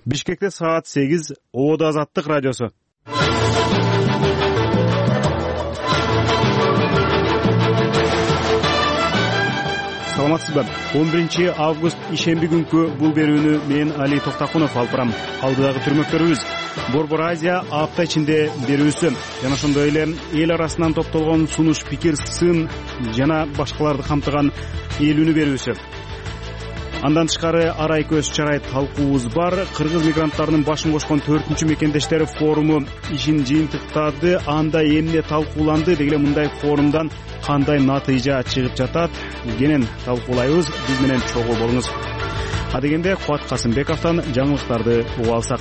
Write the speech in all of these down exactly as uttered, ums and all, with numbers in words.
Бишкекте саат сегиз, Ободо Азаттык радиосу. Саламатсызбы? он биринчи август ишемби күнкү бул берүүнү мен Али Токтакунов алып барам. Алдыдагы түрмөктөрүбүз Борбор Азия апта ичинде берүүсү жана ошондой эле эл арасынан топтолгон сунуш, пикир, сын жана башкаларды камтыган элүүнү берүүсү. Андан тышкары арай көз чарай талкуубуз бар. Кыргыз мигранттарынын башын кошкон төртүнчү мекендештери форуму ишин жыйынтыктады. Анда эмне талкууланды, деги эле мындай форумдан кандай натыйжа чыгып жатат? Кенен талкуулайбыз. Биз менен чогуу болуңуз. Адегенде Кубат Касымбековдон жаңылыктарды угуп алсак.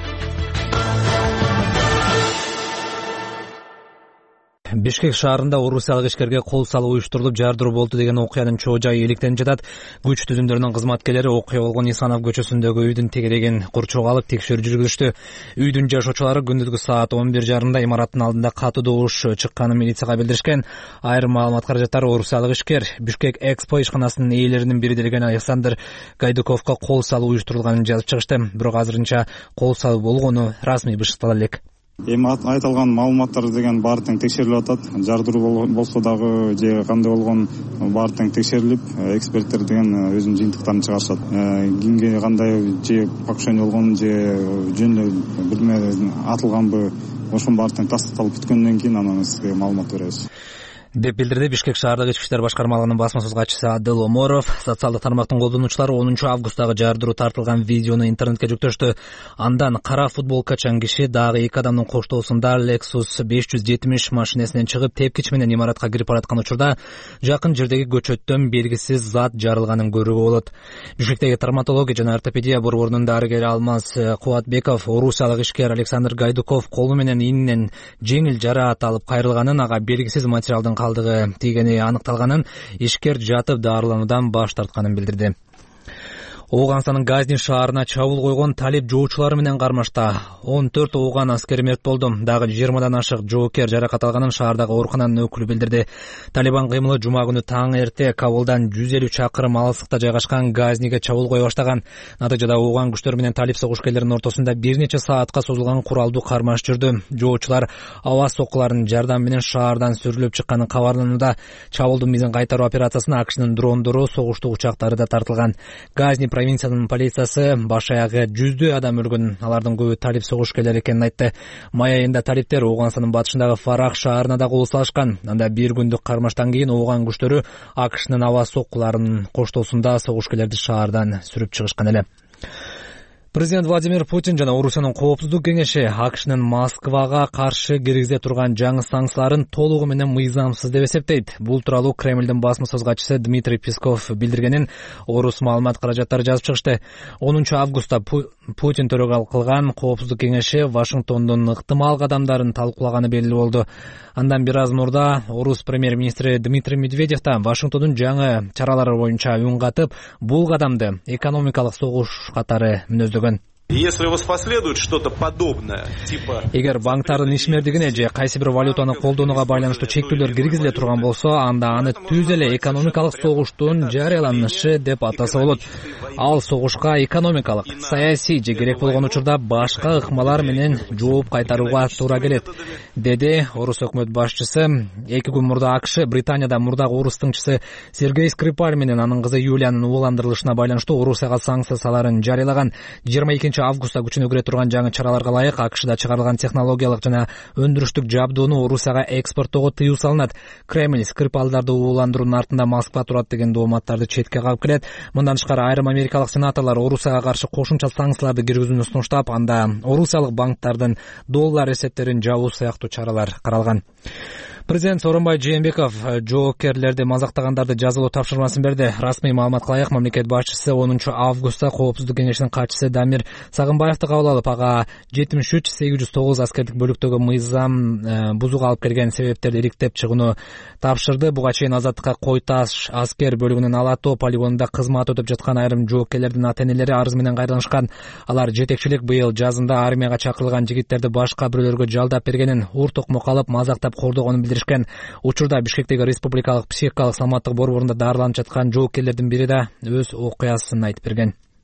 Бишкек шаарында орусиялык ишкерге кол салуу уюштурулуп жардыруу болду деген окуянын чоо жайы иликтенип жатат. Күч түзүмдөрүнүн кызматкерлери окуя болгон Исанов көчөсүндөгү үйдүн тегерегин курчоого алып текшерүү жүргүзүштү. Үйдүн жашоочулары күндүзгү саат он бир жарымда имараттын алдында катуу добуш чыкканын милицияга билдиришкен. Айрым маалымат каражаттары орусиялык ишкер Бишкек Экспо ишканасынын ээлеринин бири делген Александр Гайдуковго кол салуу уюштурулганын жазып чыгышты. Бирок азырынча кол салуу болгону расмий бышыктала элек. Эми айтылган маалыматтар деген баары тең текшерилип атат. Жардыруу болсо дагы же кандай болгон баары тең текшерилип, эксперттер деген өзүнүн жыйынтыктарын чыгарышат. Кимге кандай же покушение болгон же жөн эле бирме атылганбы, ошонун баары тең тастыкталып бүткөндөн кийин анан сизге маалымат беребиз деп билдирди Бишкек шаардык ички иштер башкармалыгынын басма сөз катчысы Адыл Оморов. Социалдык тармактын колдонуучулары онунчу августтагы жардыруу тартылган видеону интернетке жүктөштү. Андан кара футболкачан киши дагы эки адамдын коштоосунда Lexus беш жүз жетимиш машинесинен чыгып, тепкич менен имаратка кирип бараткан учурда жакын жердеги көчөттөн белгисиз зат жарылганын көрүүгө болот. Бишкектеги травматология жана ортопедия борборунун дарыгери Алмаз Кубатбеков орусиялык ишкер Александр Гайдуков колу менен ининен жеңил жараат алып кайрылганын, ага белгисиз материалдын калдыгы тийгени аныкталганын, ишкер жатып дарылануудан баш тартканын билдирди. Ооганстанын Газни шаарына чабуул койгон талип жоочулары менен кармашта он төрт ооган аскер мерт болду. Дагы жыйырмадан ашык жоокер жаракат алганын шаардагы оорукананын өкүлү билдирди. Талибан кыймылы жума күнү таң эрте Кабулдан жүз элүү чакырым алыстыкта жайгашкан Газниге чабуул кое баштаган. Натыйжада ооган күчтөр менен талип согушкерлеринин ортосунда бир нече саатка созулган куралдуу кармаш жүрдү. Жоочулар аба соккуларынын жардамы менен шаардан сүрүлүп чыкканын кабарланууда. Чабуулдун мизин кайтаруу операциясына АКШнын дрондору, согуштуу учактары да тартылган. Газни провинциянын полициясы баш аягы жүздөө адам өлгөн, алардын көбү талип согушкерлери экенин айтты. Май айында талиптер Ооганстандын батышындагы Фарах шаарына да кол салышкан. Анда бир күндүк кармаштан кийин ооган күчтөрү АКШнын аба соккуларынын коштоосунда согушкерлерди шаардан сүрүп чыгышкан эле. Президент Владимир Путин жана Орусиянын коопсуздук кеңеши АКШнын Москвага каршы киргизе турган жаңы санкцияларын толугу менен мыйзамсыз деп эсептейт. Бул тууралуу Кремлдин басма сөз катчысы Дмитрий Песков билдиргенин орус маалымат каражаттары жазып чыгышты. онунчу августта Путин төрөгал кылган коопсуздук кеңеши Вашингтондун ыктымал кадамдарын талкуулаганы белгилүү болду. Андан бир аз мурда орус премьер-министри Дмитрий Медведев да Вашингтондун жаңы чаралары боюнча үн катып, бул кадамды экономикалык согуш катары мүнөздөгөн. Если воспоследует что-то подобное, типа... Эгер банктардын ишмердигине же кайсы бир валютаны колдонууга байланыштуу чектөөлөр киргизиле турган болсо, анда аны түз эле экономикалык согуштун жарыяланышы деп атаса болот. Ал согушка экономикалык, саясий же керек болгон учурда башка ыкмалар менен жооп кайтарууга туура келет, деди орус өкмөт башчысы. Эки күн мурда АКШ Британияда мурдагы орус тыңчысы Сергей Скрипаль менен анын кызы Юлиянын ууландырылышына байланыштуу Орусияга санкцияларын жарыялаган. жыйырма экинчи августта күчүнө кире турган жаңы чараларга ылайык АКШда чыгарылган технологиялык жана өндүрүштүк жабдууну Орусияга экспорттоого тыюу салынат. Кремль Скрипалдарды ууландыруунун артында Москва турат деген дооматтарды четке кагып келет. Мындан тышкары айрым америкалык сенаторлор Орусияга каршы кошумча санкцияларды киргизүүнү сунуштап, анда орусиялык банктардын доллар эсептерин жабуу сыяктуу чаралар каралган. Президент Сооронбай Жээнбеков жоокерлерди мазактагандарды жазалоо тапшырмасын берди. Расмий маалыматка ылайык мамлекет башчысы онунчу августта коопсуздук кеңешинин катчысы Дамир Сагынбаевди кабыл алып, ага жетимиш үч сегиз жүз тогуз аскердик бөлүктөгү мыйзам бузууга алып келген себептерди иликтеп чыгууну тапшырды. Буга чейин Азаттыкка Кой Таш аскер бөлүгүнүн Ала Тоо полигонунда кызмат өтөп жаткан айрым жоокерлердин ата-энелери арыз менен кайрылышкан. Алар жетекчилик быйыл жазында армияга чакырылган жигиттерди башка бирөөлөргө жалдап бергенин, ур токмо калып мазактап кордогонун билдиришкен. Учурда Бишкектеги Республикалык психикалык саламаттык борборунда дарыланып жаткан жоокерлердин бири да өз окуясын айтып берген.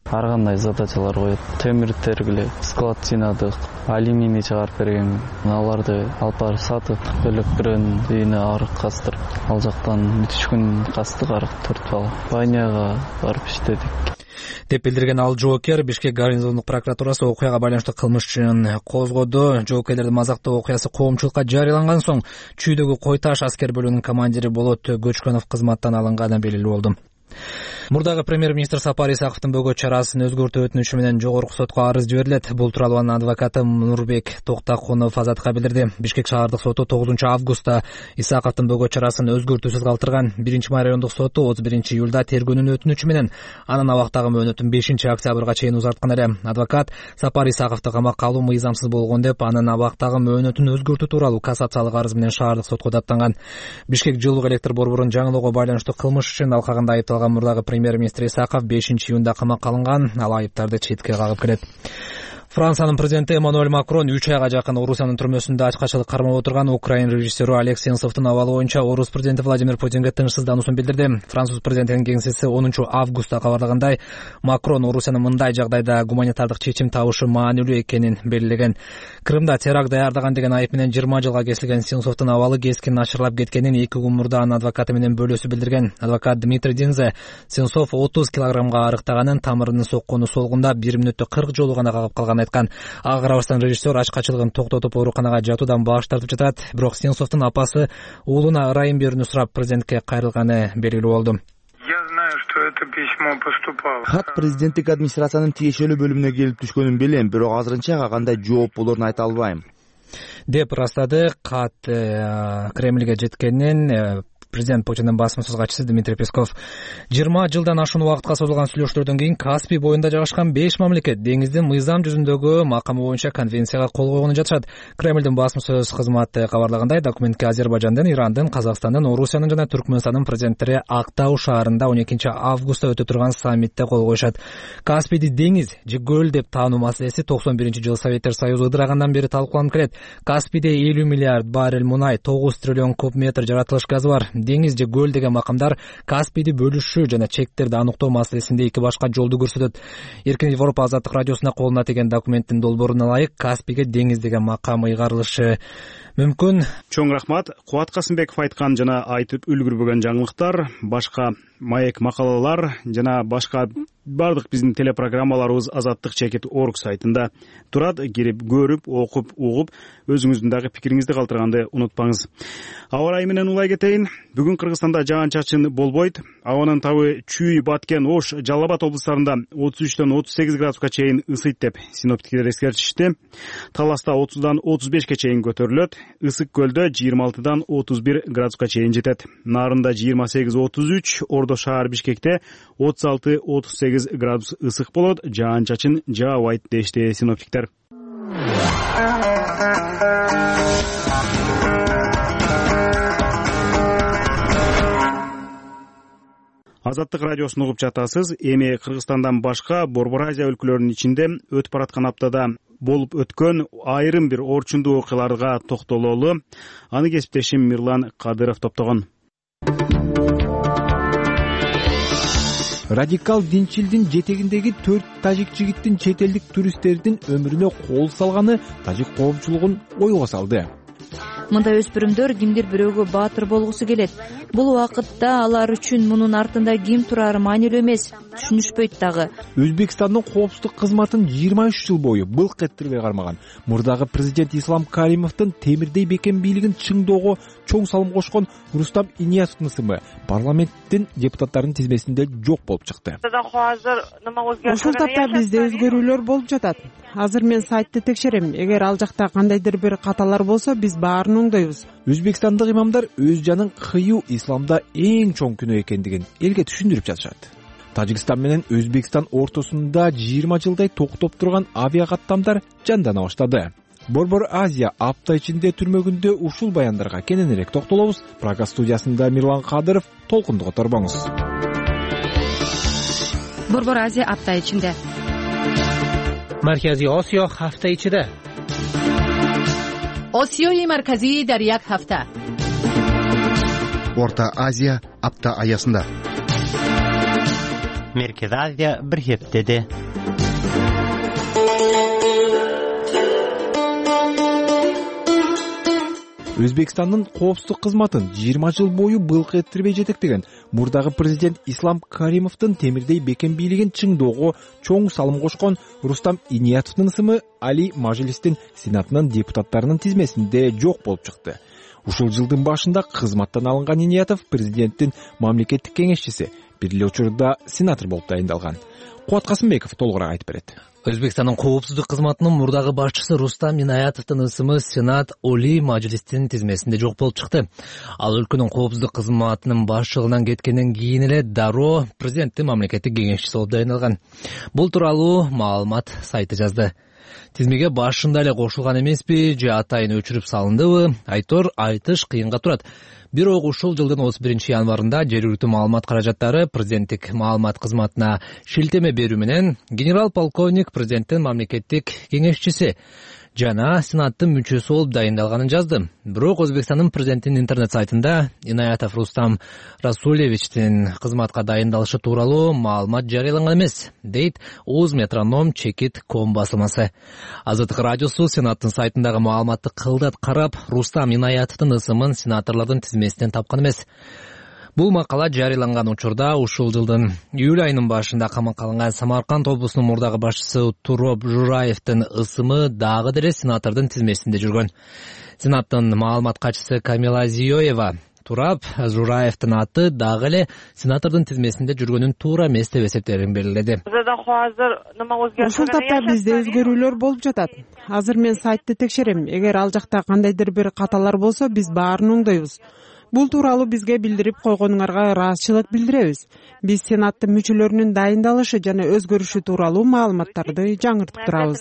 ар кандай задачалар коет. Темир тергиле, склад жыйнадык, алюминий чыгарып берген. Аларды алып барып сатып, электрон үйүнө арык кастырып, ал жактан үч күн кастык арык төрт бала. Баняга барып иштедик деп билдирген ал жоокер. Бишкек гарнизондук прокуратурасы окуяга байланыштуу кылмыш ишин козгоду. Жоокерлердин мазактоо окуясы коомчулукка жарыяланган соң Чүйдөгү Кой Таш аскер бөлүмүнүн командири Болот Көчкөнов кызматтан алынганы белгилүү болду. Мурдагы премьер-министр Сапар Исаковдун бөгөт чарасын өзгөртүү өтүнүчү менен жогорку сотко арыз жиберилет. Бул тууралуу анын адвокаты Нурбек Токтакунов Азатка билдирди. Бишкек шаардык соту тогузунчу августта Исаковдун бөгөт чарасын өзгөртүүсүз калтырган. Биринчи май райондук соту отуз биринчи июлда тергөөнүн өтүнүчү менен анын абактагы мөөнөтүн бешинчи октябрга чейин узарткан эле. Адвокат Сапар Исаковду камакка алуу мыйзамсыз болгон деп анын абактагы мөөнөтүн өзгөртүү тууралуу кассациялык арыз менен шаардык сотко даттанган. Бишкек жылуулук электр борборун жаңылоого байланыштуу кылмыш ишин алкагында айыпталган мурдагы премьер-министр Исаков бешинчи июнда камакка алынган. Ал айыптарды четке кагып келет. Франциянын президенти Эммануэль Макрон үч айга жакын Орусиянын түрмөсүндө ачкачылык кармап отырган Украин режиссеру Олег Сенцовдун абалы боюнча Орус президенти Владимир Путинге тынчсыздануусун билдирди. Француз президентинин кеңсеси онунчу августта кабарлагандай, Макрон Орусиянын мындай жагдайда гуманитардык чечим табышы маанилүү экенин белгилеген. Крымда теракт даярдаган деген айып менен жыйырма жылга кесилген Сенцовдун абалы кескин начарлап кеткенин эки күн мурда анын адвокаты менен бөлөсү билдирген. Адвокат Дмитрий Динзе Сенцов отуз килограммга арыктаганын, тамырынын соккону солгунда бир мүнөттө кырк жолу гана кагып калганын айткан. Ага карабастан режиссер ачкачылыгын токтотуп ооруканага жатуудан баш тартып жатат. Бирок Сенцовдун апасы уулуна ырайым берүүнү сурап президентке кайрылганы белгилүү болду. Хат президенттик администрациянын тиешелүү бөлүмүнө келип түшкөнүн билем, бирок азырынча ага кандай жооп болоорун айта албайм деп ырастады. Кат Кремльге жеткенин президент Путиндин басма катчысы Дмитрий Песков. жыйырма жылдан ашуун убакытка созулган сүйлөшүүлөрдөн кийин Каспий боюнда жайгашкан беш мамлекет деңиздин мыйзам жүзүндөгү макамы боюнча конвенцияга кол койгону жатышат. Кремльдин басма сөз кызматы кабарлагандай, документке Азербайжандын, Ирандын, Казакстандын, Орусиянын жана Түркмөнстандын президенттери Актау шаарында он экинчи августта өтө турган саммитте кол коюшат. Каспийди деңиз же көл деп таануу маселеси токсон биринчи жылы Советтер Союзу ыдырагандан бери талкууланып келет. Каспийде элүү миллиард баррель мунай, тогуз триллион куб метр жаратылыш газы бар. Деңиз же көл деген макамдар Каспийди бөлүшүү жана чектерди аныктоо маселесинде эки башка жолду көрсөтөт. Эркин Европа азаттык радиосуна колуна тийген документтин долбооруна ылайык Каспийге деңиз деген макам ыйгарылышы мүмкүн. Чоң рахмат. Кубат Касымбеков айткан жана айтып үлгүрбөгөн жаңылыктар, башка маек макалалар жана башка бардык биздин телепрограммаларыбыз Азаттык чекит точка орг сайтында турат. Кирип көрүп, окуп, угуп, өзүңүздүн дагы пикириңизди калтырганды унутпаңыз. Аба ырайы менен улай кетейин. Бүгүн Кыргызстанда жаан-чачын болбойт. Абанын табы Чүй, Баткен, Ош, Жалал Абад облустарында отуз үчтөн отуз сегиз градуска чейин ысыйт деп синоптиктер эскертишти. Таласта отуздан отуз бешке чейин көтөрүлөт. Ысык көлдө жыйырма алтыдан отуз бир градуска чейин жетет. Нарында жыйырма сегиз отуз үч, Ордо шаар Бишкекте отуз алты отуз сегиз градус ысык болот. Жаан-чачын жаабайт дешти синоптиктер. Азаттык радиосун угуп жатасыз. Эми Кыргызстандан башка Борбор Азия өлкөлөрүнүн ичинде өтүп бараткан аптада болуп өткөн айрым бир орчундуу окуяларга токтололу. Аны кесиптешим Мирлан Кадыров топтогон. Радикал динчилдин жетегиндеги төрт тажик жигиттин чет элдик туристтердин өмүрүнө кол салганы тажик коомчулугун ойго салды. Мындай өспүрүмдөр кимдир бирөөгө баатыр болгусу келет. Бул убакытта алар үчүн мунун артында ким турары маанилүү эмес, түшүнүшпөйт дагы. Өзбекстандын коопсуздук кызматын жыйырма үч жыл бою былк этирбей кармаган мурдагы президент Ислам Каримовдун темирдей бекем бийлигин чыңдоого чоң салым кошкон Рустам Ильясовдун ысымы парламенттин депутаттарынын тизмесинде жок болуп чыкты. Ушул тапта бизде өзгөрүүлөр болуп жатат. Азыр мен сайтты текшерем. Эгер ал жакта кандайдыр бир каталар болсо, биз баарын оңдойбуз. Өзбекстандык имамдар өз жанын кыюу исламда эң чоң күнөө экендигин элге түшүндүрүп жатышат. Тажикстан менен Өзбекстан ортосунда жыйырма жылдай токтоп турган авиа каттамдар жандана баштады. Борбор Азия апта ичинде түрмөгүндө ушул баяндарга кененирээк токтолобуз. Прага студиясында Мирлан Кадыров, толкунду которбоңуз. Борбор Азия апта ичинде. Маркази Осиё ҳафта ичида. Осиёи марказӣ дар як ҳафта. Орта Азия апта аясында. Merkez Azia bir heftede. Өзбекстандын коопсуздук кызматын жыйырма жыл бою былк этирбей жетектеген мурдагы президент Ислам Каримовдун темирдей бекем бийлигин чыңдоого чоң салым кошкон Рустам Иниятовдун ысымы Али Мажлистин Сенатынын депутаттарынын тизмесинде жок болуп чыкты. Ушул жылдын башында кызматтан алынган Иниятов президенттин мамлекеттик кеңешчиси, бир эле учурда сенатор болуп дайындалган. Кубат Касымбеков толугураак айтып берет. Өзбекстандын коопсуздук кызматынын мурдагы башчысы Рустам Инаятовдун ысымы Сенат Оли Мажлистин тизмесинде жок болуп чыкты. Ал өлкөнүн коопсуздук кызматынын башчылыгынан кеткенден кийин эле дароо президенттин мамлекеттик кеңешчиси болуп дайындалган. Бул тууралуу маалымат сайты жазды. Тизмеге башында эле кошулган эмеспи же атайын өчүрүп салындыбы, айтор айтыш кыйынга турат. Бирок ушул жылдын отуз биринчи январында жергиликтүү маалымат каражаттары президенттик маалымат кызматына шилтеме берүү менен генерал полковник президенттин мамлекеттик кеңешчиси жана сенаттын мүчөсү болуп дайындалганын жазды. Бирок Өзбекстандын президентинин интернет сайтында Инаятов Рустам Расулевичтин кызматка дайындалышы тууралуу маалымат жарыяланган эмес, дейт Оз Метроном Чекит ком басылмасы. Азаттык радиосу сенаттын сайтындагы маалыматты кылдат карап, Рустам Инаятовдун ысымын сенаторлордун тизмесинен тапкан эмес. Бул макала жарыяланган учурда ушул жылдын июль айынын башында камакка алынган Самарканд облусунун мурдагы башчысы Туроп Жураевдин ысымы дагы деле сенатордун тизмесинде жүргөн. Сенаттын маалымат катчысы Камила Зиёева Турап Жураевдин аты дагы эле сенатордун тизмесинде жүргөнүн туура эмес деп эсептерин белгиледи. Ушул тапта бизде өзгөрүүлөр болуп жатат. Азыр мен сайтты текшерем. Эгер ал жакта кандайдыр бир каталар болсо, биз баарын оңдойбуз. Бул тууралуу бизге билдирип койгонуңарга ыраазычылык билдиребиз. Биз сенаттын мүчөлөрүнүн дайындалышы жана өзгөрүшү тууралуу маалыматтарды жаңыртып турабыз.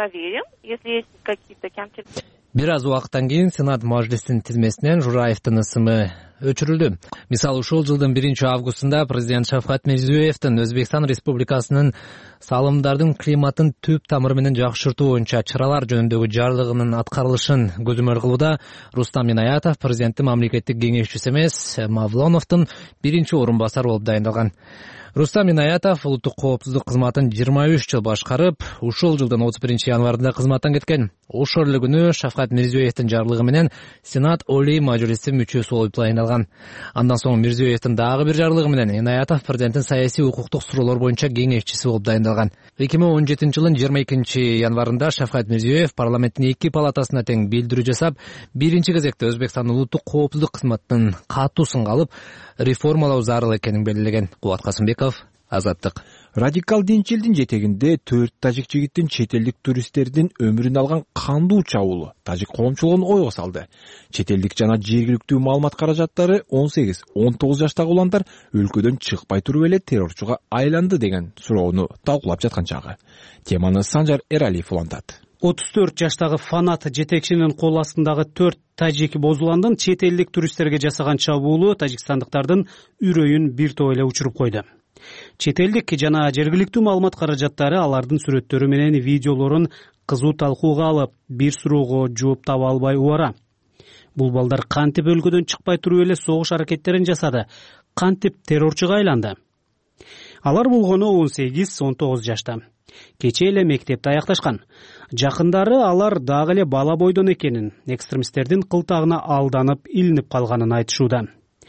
Бир аз убакыттан кийин Сенат Мажлистин тизмесинен Жураевдин ысымы өчүрүлдү. Мисалы, ушул жылдын биринчи августунда президент Шавкат Мирзиёевдин Өзбекстан Республикасынын салымдардын климаттын түп тамыры менен жакшыртуу боюнча чаралар жөнүндөгү жарлыгынын аткарылышын көзөмөл кылууда Рустам Инаятов президенттин мамлекеттик кеңешчиси эмес, Мавлоновдун биринчи орун басары болуп дайындалган. Рустам Инаятов улуттук коопсуздук кызматын жыйырма үч жыл башкарып, ушул жылдын отуз биринчи январында кызматтан кеткен. Ошол эле күнү Шавкат Мирзиёевдин жарлыгы менен Сенат Оли Мажлиси мүчөсү болуп дайындалган. Андан соң Мирзиёевдин дагы бир жарлыгы менен Инаятов президенттин саясий укуктук суроолор боюнча кеңешчиси болуп дайындалган. эки миң он жетинчи жылдын жыйырма экинчи январында Шавкат Мирзиёев парламенттин эки палатасына тең билдирүү жасап, биринчи кезекте Өзбекстандын улуттук коопсуздук кызматынын катуу сынга алып, реформалоо зарыл экенин белгилеген. Кубат Касымбеков, Азаттык. Радикал динчилдин жетегинде төрт тажик жигиттин чет элдик туристтердин өмүрүн алган кандуу чабуулу тажик коомчулугун ойго салды. Чет элдик жана жергиликтүү маалымат каражаттары он сегиз он тогуз жаштагы уландар өлкөдөн чыкпай туруп эле террорчуга айланды деген суроону талкуулап жаткан чагы. Теманы Санжар Эралиев улантат. отуз төрт жаштагы фанат жетекчинин кол астындагы төрт тажик бозуландын чет элдик туристтерге жасаган чабуулу тажикстандыктардын үрөйүн бир топ эле учуруп койду. Чет элдик жана жергиликтүү маалымат каражаттары алардын сүрөттөрү менен видеолорун кызуу талкууга алып, бир суроого жооп таба албай убара. Бул балдар кантип өлкөдөн чыкпай туруп эле согуш аракеттерин жасады, кантип террорчуга айланды. Алар болгону он сегиз он тогуз жашта. Кече эле мектепти аякташкан. Жакындары алар дагы эле бала бойдон экенин, экстремисттердин кылтагына алданып, илинип калганын айтышууда.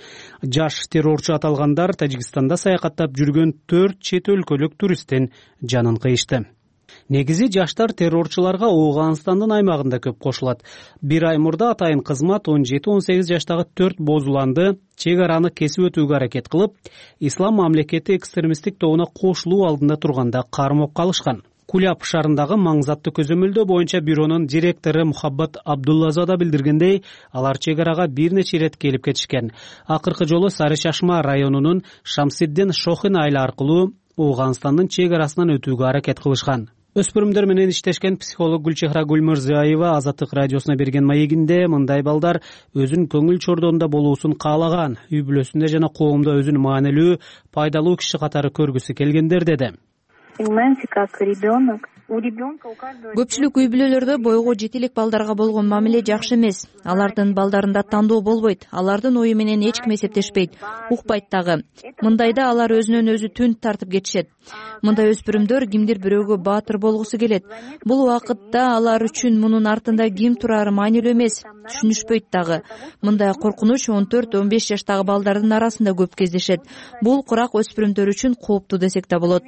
Жаш террорчу аталгандар Тажикстанда саякаттап жүргөн төрт чет өлкөлүк туристтин жанын кыйышты. Негизи жаштар террорчуларга Ооганстандын аймагында көп кошулат. Бир ай мурда атайын кызмат он жети он сегиз жаштагы төрт бозуланды чек араны кесип өтүүгө аракет кылып, Ислам мамлекети экстремисттик тобуна кошулуу алдында турганда кармап калышкан. Куляб шаарындагы маңзаттуу көзөмөлдөө боюнча бюронун директору Мухаббат Абдуллазада билдиргендей, алар чек арага бир нече ирет келип кетишкен. Акыркы жолу Сары Чашма районунун Шамсиддин Шохин айла аркылуу Ооганстандын чек арасынан өтүүгө аракет кылышкан. Өспүрүмдөр менен иштешкен психолог Гүлчехра Гүлмүрзиева Азаттык радиосуна берген маегинде мындай балдар өзүн көңүл чордоонда болуусун каалаган, үй бүлөсүндө жана коомдо өзүн маанилүү, пайдалуу киши катары көргүсү келгендер деди. көпчүлүк үй бүлөлөрдө бойго жете элек балдарга болгон мамиле жакшы эмес. Алардын балдарында тандоо болбойт, алардын ою менен эч ким эсептешпейт, укпайт дагы. Мындайда алар өзүнөн өзү түн тартып кетишет. Мындай өспүрүмдөр кимдир бирөөгө баатыр болгусу келет. Бул убакытта алар үчүн мунун артында ким турары маанилүү эмес, түшүнүшпөйт дагы. Мындай коркунуч он төрт он беш жаштагы балдардын арасында көп кездешет. Бул курак өспүрүмдөр үчүн кооптуу десек да болот.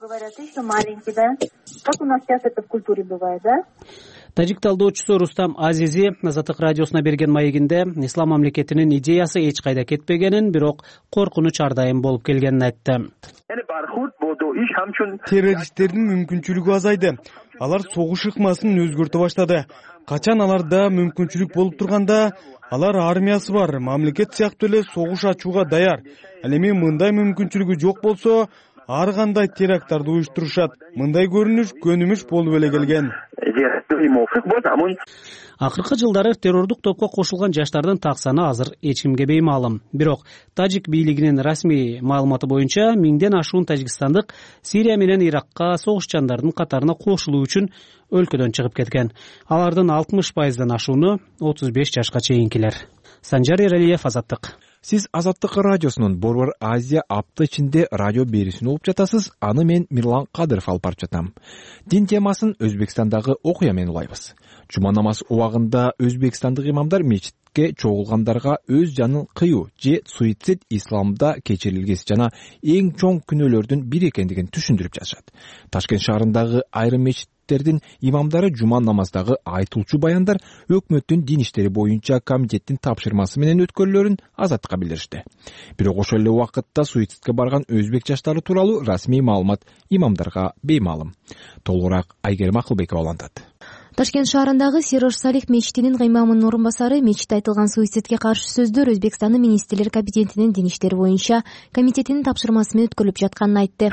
Тажик талдоочусу Рустам Азизи Азаттык радиосуна берген маегинде ислам мамлекетинин идеясы эч кайда кетпегенин, бирок коркунуч ар дайым болуп келгенин айтты. Террористтердин мүмкүнчүлүгү азайды. Алар согуш ыкмасын өзгөртө баштады. Качан аларда мүмкүнчүлүк болуп турганда, алар армиясы бар, мамлекет сыяктуу эле согуш ачууга даяр. Ал эми мындай мүмкүнчүлүгү жок болсо, ар кандай теракттарды уюштурушат. Мындай көрүнүш көнүмүш болуп эле келген. Акыркы жылдары террордук топко кошулган жаштардын так саны азыр эч кимге беймаалым. Бирок тажик бийлигинин расмий маалыматы боюнча миңден ашуун тажикстандык Сирия менен Иракка согушчандардын катарына кошулуу үчүн өлкөдөн чыгып кеткен. Алардын алтымыш пайыздан ашууну отуз беш жашка чейинкилер. Санжар Эралиев, Азаттык. Сиз Азаттык радиосунун Борбор Азия апта ичинде радио берүүсүн угуп жатасыз. Аны мен Мирлан Кадыров алып барып жатам. Дин темасын Өзбекстандагы окуя менен улайбыз. Жума намаз убагында өзбекстандык имамдар мечитке чогулгандарга өз жанын кыюу же суицид исламда кечирилгес жана эң чоң күнөөлөрдүн бири экендигин түшүндүрүп жатышат. Ташкент шаарындагы айрым мечиттердин имамдары жума намаздагы айтылчу баяндар өкмөттүн дин иштери боюнча комитеттин тапшырмасы менен өткөрүлөрүн Азаттыкка билдиришти. Бирок ошол эле убакытта суицидке барган өзбек жаштары тууралуу расмий маалымат имамдарга беймаалым. Толугураак Айгерим Акылбекова улантат. Ташкент шаарындагы Сирош Салих мечитинин каймамынын орун басары мечитте айтылган суицидке каршы сөздөр Өзбекстандын министрлер кабинетинин дин иштери боюнча комитетинин тапшырмасы менен өткөрүлүп жатканын айтты.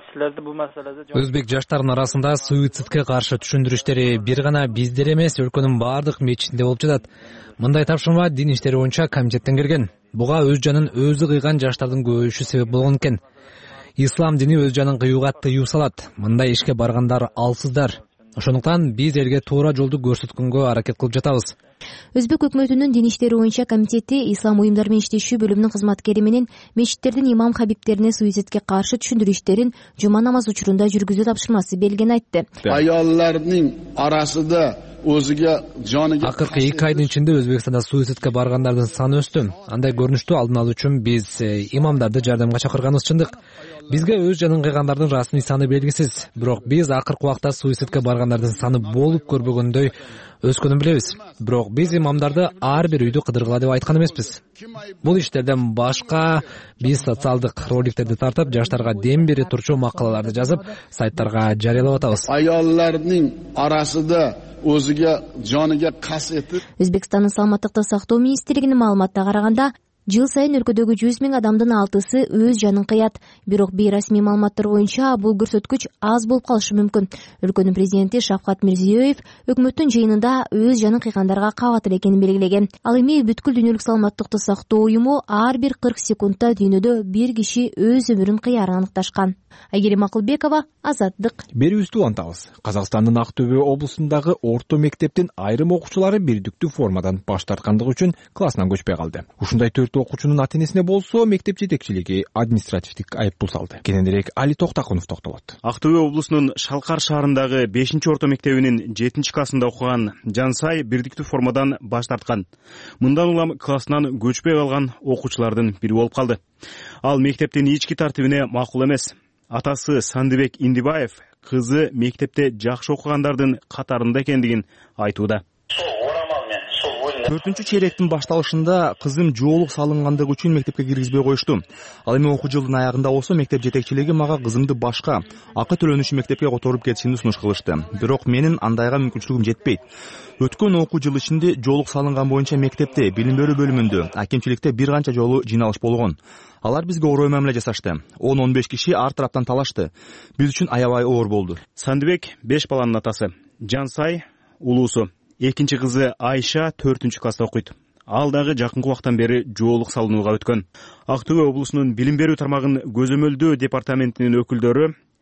Өзбек жаштарынын арасында суицидке каршы түшүндүрүштери бир гана биздер эмес, өлкөнүн баардык мечитинде болуп жатат. Мындай тапшырма дин иштери боюнча комитеттен келген. Буга өз жанын өзү кыйган жаштардын көбөйүшү себеп болгон экен. Ислам дини өз жанын кыюуга тыюу салат. Мындай ишке баргандар алсыздар. Ошондуктан биз элге туура жолду көрсөткөнгө аракет кылып жатабыз. Өзбек өкмөтүнүн дин иштери боюнча комитети ислам уюмдары менен иштешүү бөлүмүнүн кызматкери менен мечиттердин имам хабибтерине суицидке каршы түшүндүрүү иштерин жума намаз учурунда жүргүзүү тапшырмасы берилгенин айтты. Аяллардын арасында өзүгө жаны акыркы эки айдын ичинде Өзбекстанда суицидке баргандардын саны өстү. Андай көрүнүштү алдын алуу үчүн биз имамдарды жардамга чакырганыбыз чындык. Бизге өз жанын кыйгандардын расмий саны белгисиз. Бирок биз акыркы убакта суицидке баргандардын саны болуп көрбөгөндөй өскөнүн билебиз. Бирок биз имамдарды ар бир үйдү кыдыргыла деп айткан эмеспиз. Бул иштерден башка биз социалдык роликтерди тартып, жаштарга дем бере турчу макалаларды жазып, сайттарга жарыялап атабыз. Аяллардын арасында өзүгө жаныга кас этип. Өзбекстандын саламаттыкты сактоо министрлигинин маалыматына караганда, жыл сайын өлкөдөгү жүз миң адамдын алтысы өз жанын кыят. Бирок бейрасмий маалыматтар боюнча бул көрсөткүч аз болуп калышы мүмкүн. Өлкөнүн президенти Шавкат Мирзиёев өкмөттүн жыйынында өз жанын кыйгандарга кабатыр экенин белгилеген. Ал эми бүткүл дүйнөлүк саламаттыкты сактоо уюму ар бир кырк секундта дүйнөдө бир киши өз өмүрүн кыярын аныкташкан. Айгерим Акылбекова, Азаттык. Берүүбүздү улантабыз. Казакстандын Ак Төбө облусундагы орто мектептин айрым окуучулары бирдиктүү формадан баш тарткандыгы үчүн классынан көчпөй калды. Ушундай төрт окуучунун ата-энесине болсо мектеп жетекчилиги административдик айыппул салды. Кененирээк Али Токтакунов токтолот. Ак Төбө облусунун Шалкар шаарындагы бешинчи орто мектебинин жетинчи классында окуган Жансай бирдиктүү формадан баш тарткан. Мындан улам классынан көчпөй калган окуучулардын бири болуп калды. Ал мектептин ички тартибине макул эмес. Атасы Сандыбек Индибаев кызы мектепте жакшы окугандардын катарында экендигин айтууда. төртүнчү чейректин башталышында кызым жоолук салынгандыгы үчүн мектепке киргизбей коюшту. Ал эми окуу жылдын аягында болсо мектеп жетекчилиги мага кызымды башка акы төлөнүшү мектепке которуп кетишимди сунуш кылышты. Бирок менин андайга мүмкүнчүлүгүм жетпейт. Өткөн окуу жыл ичинде жоолук салынган боюнча мектепте, билим берүү бөлүмүндө, акимчиликте бир канча жолу жыйналыш болгон. Алар бизге орой мамиле жасашты. он он беш киши ар тараптан талашты. Биз үчүн аябай оор болду. Сандыбек беш баланын атасы. Жансай улуусу. Экинчи кызы Айша төртүнчү класста окуйт. Ал дагы жакынкы убактан бери жоолук салынууга өткөн. Ак Төбө облусунун билим берүү тармагын көзөмөлдөө департаментинин өкүлдөрү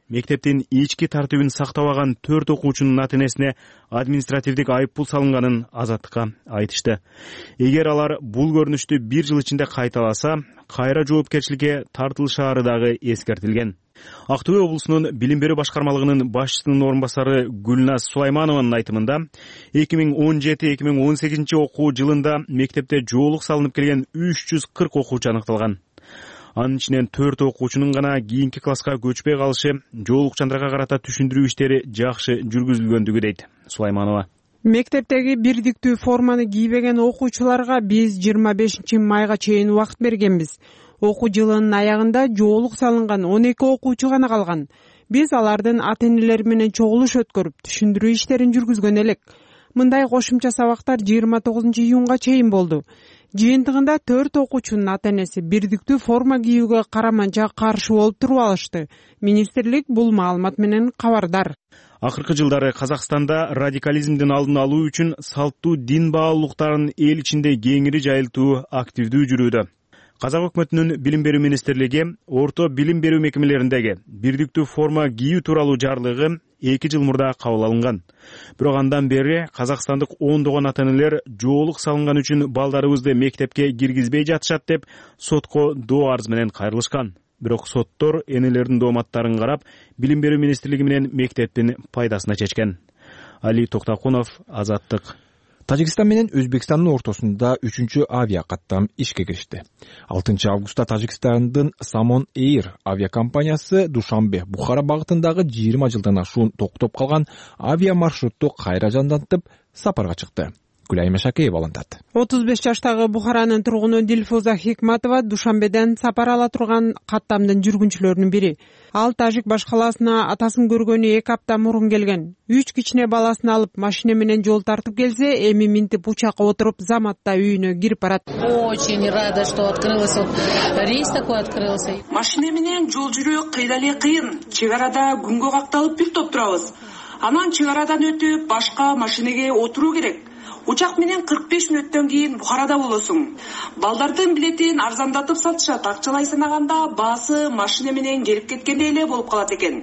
мектептин ички тартибин сактабаган төрт окуучунун ата энесине административдик айып пул салынганын Азаттыкка айтышты. Эгер алар бул көрүнүштү бир жыл ичинде кайталаса, кайра жоопкерчиликке тартылышаары дагы эскертилген. Ак Төө облусунун билим берүү башкармалыгынын башчысынын орун басары Гүлназ Сулайманованын айтымында эки миң он жети эки миң он сегизинчи окуу жылында мектепте жоолук салынып келген үч жүз кырк окуучу аныкталган. Анын ичинен төрт окуучунун гана кийинки класска көчпөй калышы, жоолукчандарга карата түшүндүрүү иштери жакшы жүргүзүлгөндүгү дейт Сулайманова. Мектептеги бирдиктүү форманы кийбеген окуучуларга биз жыйырма бешинчи майга чейин убакыт бергенбиз. Окуу жылынын аягында жоолук салынган он эки окуучу гана калган. Биз алардын ата энелери менен чогулуш өткөрүп, түшүндүрүү иштерин жүргүзгөн элек. Мындай кошумча сабактар жыйырма тогузунчу июнга чейин болду. Жыйынтыгында төрт окуучунун ата энеси бирдиктүү форма кийүүгө караманча каршы болуп туруп алышты. Министрлик бул маалымат менен кабардар. Акыркы жылдары Казакстанда радикализмдин алдын алуу үчүн салттуу дин баалуулуктарын эл ичинде кеңири жайылтуу активдүү жүрүүдө. Казак өкмөтүнүн билим берүү министрлиги орто билим берүү мекемелериндеги бирдиктүү форма кийүү тууралуу жарлыгы эки жыл мурда кабыл алынган. Бирок андан бери казакстандык ондогон ата энелер жоолук салынган үчүн балдарыбызды мектепке киргизбей жатышат деп сотко доо арыз менен кайрылышкан. Бирок соттор энелердин дооматтарын карап, билим берүү министрлиги менен мектептин пайдасына чечкен. Али Токтакунов, Азаттык. Тажикстан менен Өзбекстандын ортосунда үчүнчү авиа каттам ишке киришти. алтынчы августта Тажикстандын Самон Эйр авиакомпаниясы Душанбе Бухара багытындагы жыйырма жылдан ашуун токтоп калган авиа маршрутту кайра жандантып сапарга чыкты. Гүлайма Шакеева алантат. отуз беш жаштагы Бухаранын тургуну Дилфуза Хикматова Душанбеден сапар ала турган каттамдын жүргүнчүлөрүнүн бири. Ал Тажик баш калаасына атасын көргөнү эки апта мурун келген. Үч кичине баласын алып машина менен жол тартып келсе, эми минтип учакка отуруп Заматта үйүнө кирип барат. Очень рада, что открылось рейс такой открылся. Машина менен жол жүрүү кыйла эле кыйын. Чек арада күнгө какталып бир топ турабыз. Анан чек арадан өтүп башка машинеге отуруу керек. Учак менен кырк беш мүнөттөн кийин Бухарада болосуң. Балдардын билетин арзандатып сатышат. Акчалай санаганда баасы машина менен келип кеткендей эле болуп калат экен.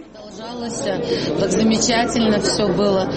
Так замечательно все было.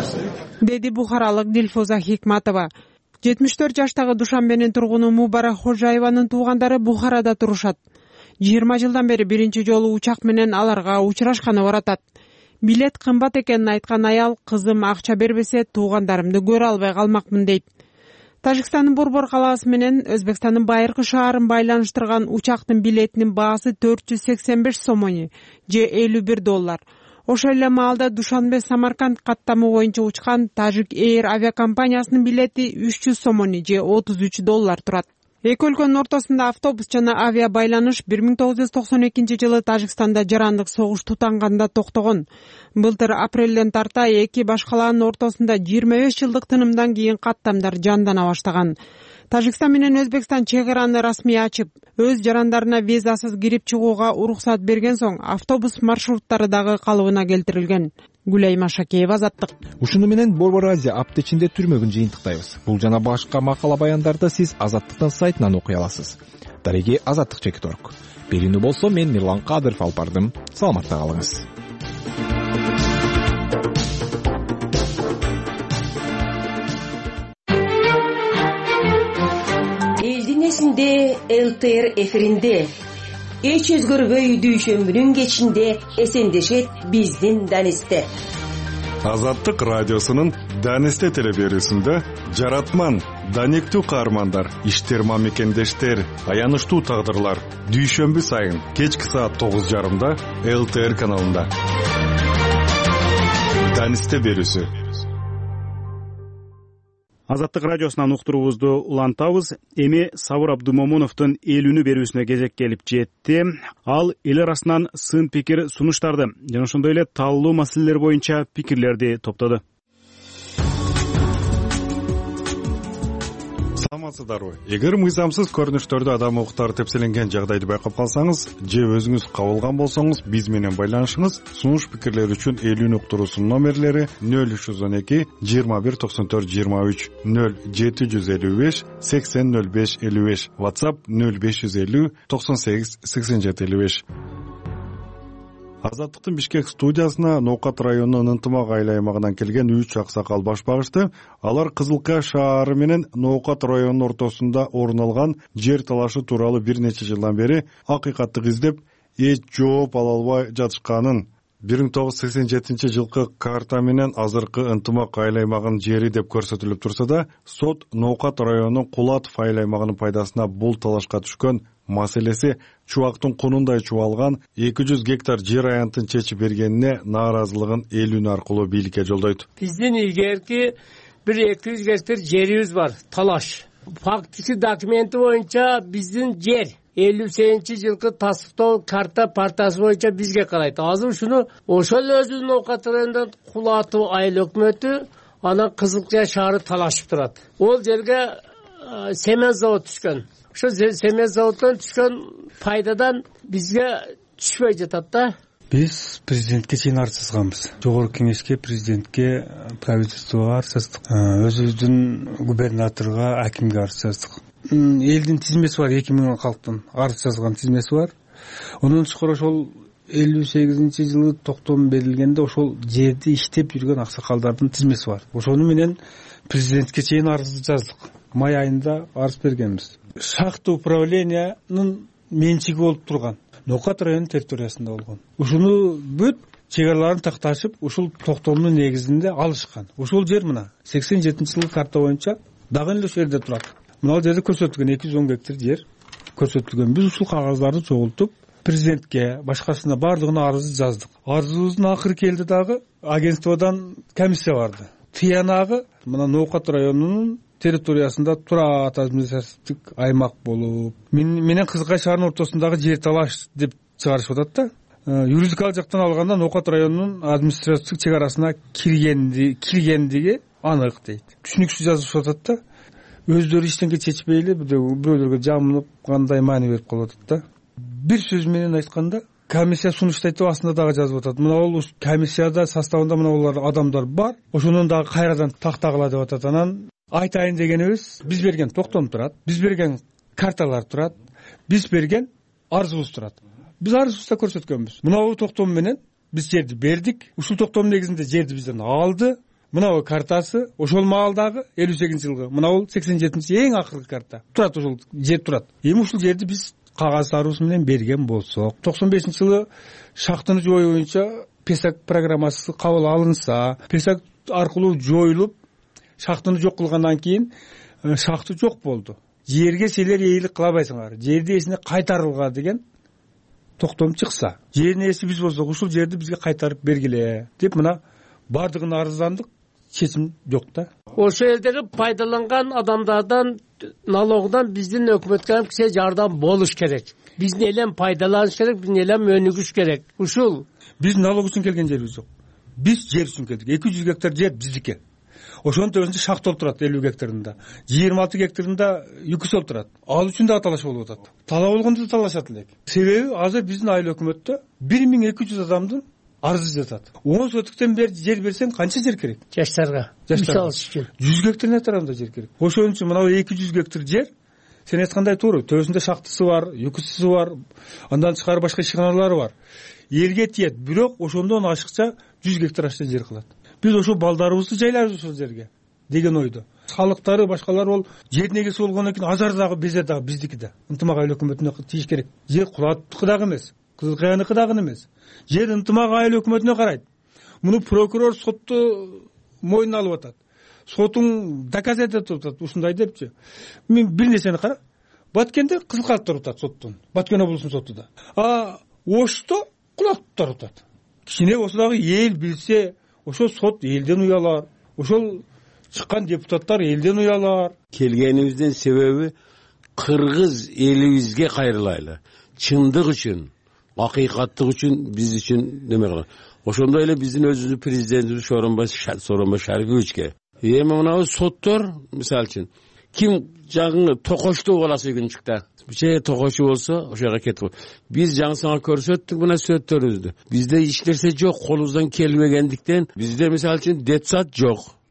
Деди бухаралык Дилфуза Хикматова. жетимиш төрт жаштагы Душанбенин тургуну Мубарак Хожаеванын туугандары Бухарада турушат. жыйырма жылдан бери биринчи жолу учак менен аларга учурашканы баратат. Билет кымбат экенин айткан аял, кызым акча бербесе туугандарымды көрө албай калмакмын дейт. Тажикстандын Борбор калаасы менен Өзбекстандын Байыркы шаарын байланыштырган учактын билетинин баасы төрт жүз сексен беш сомони, же элүү бир доллар. Ошол эле маалда Душанбе Самарканд каттамы боюнча учкан Тажик Эйр авиакомпаниясынын билети үч жүз сомони, же отуз үч доллар турат. Эки өлкөнүн ортосунда автобус жана авиа байланыш бир миң тогуз жүз токсон экинчи жылы Тажикстанда жарандык согуш тутанганда токтогон. Былтыр апрелден тарта эки баш калаанын ортосунда жыйырма беш жылдык тынымдан кийин каттамдар жандана баштаган. Тажикстан менен Өзбекстан чек араны расмий ачып, өз жарандарына визасыз кирип чыгууга уруксат берген соң, автобус маршруттары дагы калыбына келтирилген. Гүлайма Шакеева, Азаттык. Ушуну менен Борбор Азия апта ичинде түрмөгүн жыйынтыктайбыз. Бул жана башка макала баяндарды сиз Азаттыктын сайтынан окуй аласыз. Дареги Азаттык чекиторг. Берүүнү болсо мен Мирлан Кадыров алып бардым. Саламатта калыңыз. Элдин эсинде ЛТР эфиринде эч өзгөрбөй дүйшөмбүнүн кечинде эсендешет биздин Данисте. Азаттык радиосунун Данисте телеберүүсүндө жаратман, даниктүү каармандар, иштерма мекендештер, аянычтуу тагдырлар дүйшөмбү сайын кечки саат тогуз жарымда ЛТР каналында. Данисте берүүсү. Азаттык радиосунан уктуруубузду улантабыз. Эми Сабыр Абдумомуновдун элүүнү берүүсүнө кезек келип жетти. Ал эл арасынан сын пикир сунуштарды жана ошондой эле таллуу маселелер боюнча пикирлерди топтоду. Саламатсыздарбы? Эгер мыйзамсыз көрүнүштөрдү адам укуктары тепселенген жагдайды байкап калсаңыз же өзүңүз кабылган болсоңуз биз менен байланышыңыз. Сунуш пикирлер үчүн элүүнү уктуруусунун номерлери нөл үч жүз он эки жыйырма бир токсон төрт жыйырма үч, нөл жети жүз элүү беш сексен нөл беш элүү беш, WhatsApp нөл беш жүз элүү токсон сегиз сексен жети элүү беш. Азаттыктын Бишкек студиясына Ноокат районунун Ынтымак айыл аймагынан келген үч аксакал баш багышты. Алар Кызылкая шаары менен Ноокат районунун ортосунда орун алган жер талашы тууралуу бир нече жылдан бери акыйкатты издеп, эч жооп ала албай жатышканын, бир миң тогуз жүз сексен жетинчи жылкы карта менен азыркы Ынтымак айыл аймагынын жери деп көрсөтүлүп турса да, сот Ноокат районунун Кулатов айыл аймагынын пайдасына бул талашка түшкөн маселеси чубактын кунундай чубалган эки жүз гектар жер аянтын чечип бергенине нааразылыгын элүүнү аркылуу бийликке жолдойт. Биздин илгерки бир эки жүз гектар жерибиз бар, талаш. Фактысы документи боюнча биздин жер элүү сегизинчи жылкы тастыктоо карта партасы боюнча бизге карайт. Азыр ушуну ошол өзүнүн Ноокат районунун Кулатов айыл өкмөтү анан Кызылкая шаары талашып турат. Ол жерге семен завод түшкөн. Ошо семен заводдон түшкөн пайдадан бизге түшпөй жатат да. Биз президентке чейин арыз жазганбыз. Жогорку кеңешке, президентке, правительствого арыз жаздык. Өзүбүздүн губернаторго, акимге арыз жаздык. Элдин тизмеси бар, эки миң калктын арыз жазган тизмеси бар. Онун тышкары ошол элүү сегизинчи жылы токтом берилгенде ошол жерди иштеп жүргөн аксакалдардын тизмеси бар. Ошону менен президентке чейин арыз жаздык. Май айында арыз бергенбиз. Шахта управлениянын менчиги болуп турган Ноокат районунун территориясында болгон. Ушуну бүт чек-араларын такташып, ушул токтомдун негизинде алышкан. Ушул жер мына сексен жетинчи жылкы карта боюнча дагы эле ошол жерде турат. Мына жерде көрсөтүлгөн эки жүз он гектар жер көрсөтүлгөн. Биз ушул кагаздарды чогултуп, президентке, башкасына бардыгына арыз жаздык. Арызыбыздын акыры келди дагы агентстводан комиссия барды. Тыянагы мына Ноокат районунун территориясында турат административдик аймак болуп, менен Кызылкая шаарынын ортосундагы жер талаш деп чыгарышып атат да. Юридикалык жактан алганда Ноокат районунун административдик чек арасына киргенди, киргендиги анык дейт. Түшүнүксүз жазышып атат да. Өздөрү иштенге чечпей эле бирөөлөргө жамынып кандай маани берип калып атат да. Бир сөз менен айтканда, комиссия сунуштайт деп астында дагы жазып атат. Мына ол комиссияда составында мына олар адамдар бар. Ошонун дагы кайрадан тактагыла деп атат. Анан айтайын дегенибиз, биз берген токтом турат, биз берген карталар турат, биз берген арызыбыз турат. Биз арызыбызда көрсөткөнбүз. Мына токтом менен биз жерди бердик. Ушул токтом негизинде жерди бизден алды. Мына картасы ошол маалдагы элүү сегизинчи жылгы. Мына бул сексен жетинчи эң акыркы карта. Турат ошол жер турат. Эми ушул жерди биз кагаз арыз менен берген болсок, токсон бешинчи жылы шахтаны жоюу боюнча песак программасы кабыл алынса, песак аркылуу жоюлуп, шахтаны жок кылгандан кийин шахты жок болду. Жерге силер ээлик кыла албайсыңар. Жерди эсине кайтарылга деген токтом чыкса, жердин ээси биз болсок, ушул жерди бизге кайтарып бергиле деп мына бардыгына арыздандык, чечим жок да. Ошол жердеги пайдаланган адамдардан налогдон биздин өкмөткө кичи жардам болуш керек. Биз элем пайдаланыш керек, биз элем өнүгүш керек. Ушул биз налог үчүн келген жерибиз жок. Биз жер үчүн келдик. эки жүз гектар жер биздики. Ошонун төбөсүндө шахта болуп турат элүү гектарында. жыйырма алты гектарында юкус болуп турат. Ал үчүн дагы талаш болуп атат. Талап болгондо талашат элек. Себеби азыр биздин айыл өкмөттө бир миң эки жүз адамдын арызы жатат. он сотуктан бери жер берсең канча жер керек? Жаштарга. Мисалы үчүн жүз гектар тарабында жер керек. Ошон үчүн мына эки жүз гектар жер сен айткандай туура. Төбөсүндө шахтасы бар, юкусу бар, андан тышкары башка ишканалары бар. Элге тиет, бирок ошондон ашыкча жүз гектар ашта жер калат. Биз ошо балдарыбызды жайларбыз ошол жерге деген ойдо. Халыктары башкалар ол жер негиси болгондон кийин азар дагы безе дагы биздики да. Ынтымак айыл өкмөтүнө тийиш керек. Жер Кулатовдуку дагы эмес, Кызылкаяныкы дагы эмес. Жер Ынтымак айыл өкмөтүнө карайт. Муну прокурор сотту мойнуна алып атат. Сотун доказать этип атат ушундай депчи. Мен бир нерсени кара. Баткенде Кызылкалыктар утат соттун. Баткен облусунун соту да. А Ошто Кулатовдор утат. Кичине болсо дагы эл билсе, ошол сот элден уялар. Ошол чыккан депутаттар элден уялар. Келгенибиздин себеби кыргыз элибизге кайрылайлы. Чындык үчүн, акыйкаттык үчүн, биз үчүн неме кылат. Ошондой эле биздин өзүбүздүн президентибиз Сооронбай Сооронбай Шариповичке. Эми мына соттор, мисалы үчүн, ким жагыңы токоштуу баласы күнчүктө. Биче токошу болсо, ошого кетип. Биз жаңсыңа көрсөттүк мына сөттөрүбүздү. Бизде эч нерсе жок, колубуздан келбегендиктен, бизде мисалы үчүн детсад жок.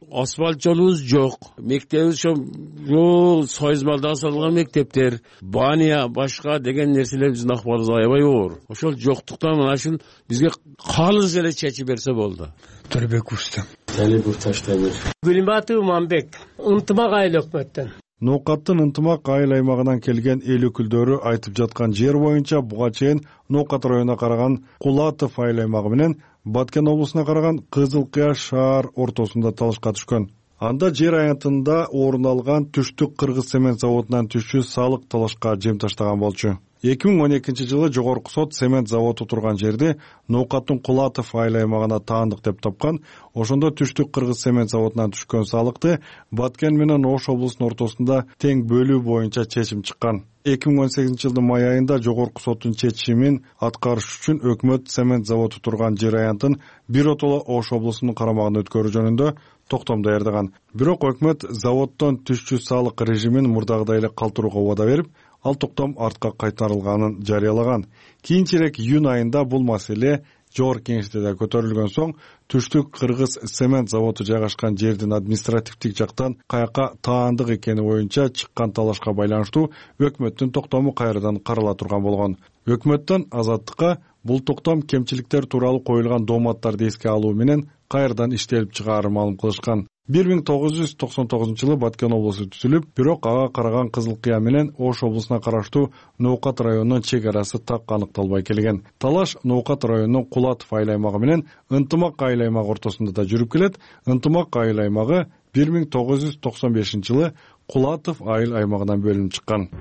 асфальт жолубуз жок, мектебибиз ошо жол союз малда салган мектептер, бания, башка деген нерселер биздин акыбарыбыз аябай оор. Ошол жоктуктан мына ушул бизге калыс эле чечип берсе болду. Төрбек Устам, Талибов Таштамир, Гүлматов Мамбек, ынтымак айыл өкмөттөн. Ноокаттын ынтымак айыл аймагынан келген эл өкүлдөрү айтып жаткан жер боюнча буга чейин Ноокат районуна караган Кулатов айыл аймагы менен Баткен облусуна караган Кызыл Кыя шаар ортосунда талашка түшкөн. Анда жер аянтында орун алган Түштүк Кыргыз цемент заводунан түшчү салык талашка жем таштаган болчу. эки миң он экинчи жылы жогорку сот цемент заводу турган жерди Ноокаттын Кулатов айыл аймагына таандык деп тапкан. Ошондо Түштүк Кыргыз цемент заводунан түшкөн салыкты Баткен менен Ош облусунун ортосунда тең бөлүү боюнча чечим чыккан. эки миң он сегизинчи жылдын май айында жогорку соттун чечимин аткарыш үчүн өкмөт цемент заводу турган жер аянтын биротоло Ош облусунун карамагына өткөрүү жөнүндө токтом даярдаган. Бирок өкмөт заводдон түшчү салык режимин мурдагыдай эле калтырууга убада берип, ал токтом артка кайтарылганын жарыялаган. Кийинчерээк июнь айында бул маселе жогорку кеңеште да көтөрүлгөн соң Түштүк Кыргыз цемент заводу жайгашкан жердин административдик жактан каяка таандык экени боюнча чыккан талашка байланыштуу өкмөттүн токтому кайрадан карала турган болгон. Өкмөттөн Азаттыкка бул токтом кемчиликтер тууралуу коюлган дооматтарды эске алуу менен кайрадан иштелип чыгаарын маалым кылышкан. бир миң тогуз жүз токсон тогузунчу жылы Баткен облусу түзүлүп, бирок ага караган Кызыл Кыя менен Ош облусуна караштуу Ноокат районунун чек арасы так аныкталбай келген. Талаш Ноокат районунун Кулатов айыл аймагы менен Ынтымак айыл аймагы ортосунда да жүрүп келет. Ынтымак айыл аймагы бир миң тогуз жүз токсон бешинчи жылы Кулатов айыл аймагынан бөлүнүп чыккан.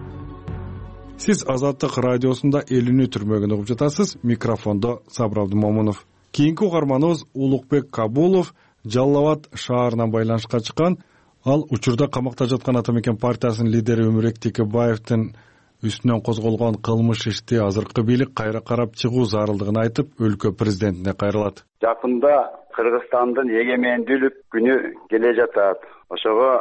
Сиз Азаттык радиосунда Элүүнү түрмөгүн угуп жатасыз. Микрофондо Сабыр Абдымомунов. Кийинки угарманыбыз Улукбек Кабулов Жалал Абад шаарынан байланышка чыккан. Ал учурда камакта жаткан Ата Мекен партиясынын лидери Өмүрбек Текебаевдин үстүнөн козголгон кылмыш ишти азыркы бийлик кайра карап чыгуу зарылдыгын айтып, өлкө президентине кайрылат. Жакында Кыргызстандын эгемендүүлүк күнү келе жатат. Ошого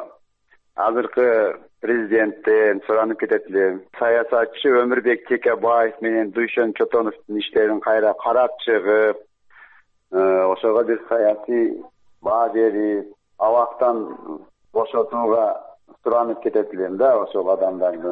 азыркы президенттен суранып кетет элем. Саясатчы Өмүрбек Текебаев менен Дуйшон Чотоновдун иштерин кайра карап чыгып, ошого бир саясий баа берип, абактан бошотууга суранып кетет элем да ошол адамдарды.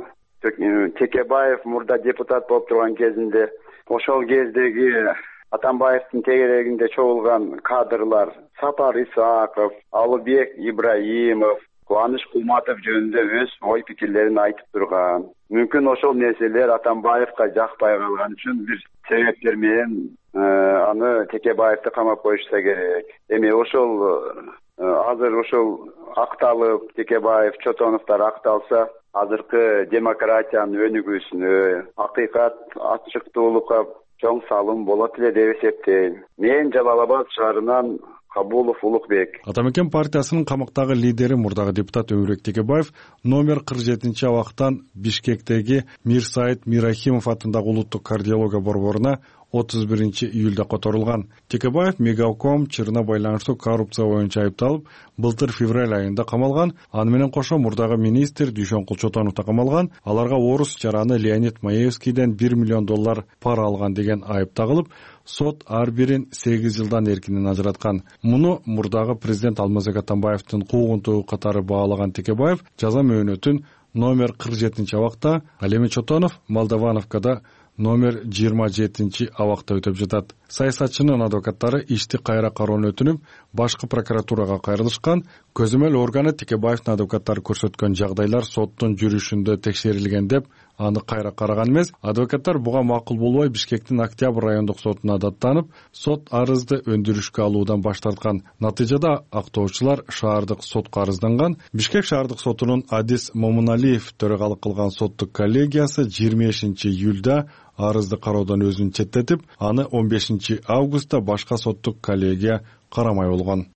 Текебаев мурда депутат болуп турган кезинде ошол кездеги Атамбаевдин тегерегинде чогулган кадрлар Сапар Исаков, Алыбек Ибраимов, Кубаныч Кулматов жөнүндө өз ой пикирлерин айтып турган. Мүмкүн ошол нерселер Атамбаевга жакпай калган үчүн бир себептер менен аны Текебаевди камап коюшса керек. Эми ошол азыр ошол акталып, Текебаев, Чотоновдор акталса, азыркы демократиянын өнүгүүсүнө, акыйкат ачыктуулукка чоң салым болот эле деп эсептейм. Мен Жалал Абад шаарынан Кабулов Улукбек. Ата Мекен партиясынын камактагы лидери мурдагы депутат Өмүрбек Текебаев номер кырк жетинчи абактан Бишкектеги Мирсайыт Мирахимов атындагы улуттук кардиология борборуна отуз биринчи июлда которулган. Текебаев Мегалком чырына байланыштуу коррупция боюнча айыпталып, былтыр февраль айында камалган. Аны менен кошо мурдагы министр Дуйшон Чотонов да камалган. Аларга орус чараны Леонид Маевскийден бир миллион доллар пара алган деген айып тагылып, сот ар бирин сегиз жылдан эркинен ажыраткан. Муну мурдагы президент Алмазбек Атамбаевдин куугунтугу катары баалаган Текебаев жаза мөөнөтүн номер кырк жетинчи абакта, ал эми Чотонов Молдовановкада номер жыйырма жетинчи абакта өтөп жатат. Саясатчынын адвокаттары ишти кайра кароону өтүнүп, башкы прокуратурага кайрылышкан. Көзөмөл органы Текебаевдин адвокаттары көрсөткөн жагдайлар соттун жүрүшүндө текшерилген деп аны кайра караган эмес. Адвокаттар буга макул болбой Бишкектин Октябрь райондук сотуна даттанып, сот арызды өндүрүшкө алуудан баш тарткан. Натыйжада актоочулар шаардык сотко арызданган. Бишкек шаардык сотунун Адис Момуналиев төрагалык кылган соттук коллегиясы жыйырма бешинчи июлда арызды кароодон өзүн четтетип, аны он бешинчи августта башка соттук коллегия карамай болгон.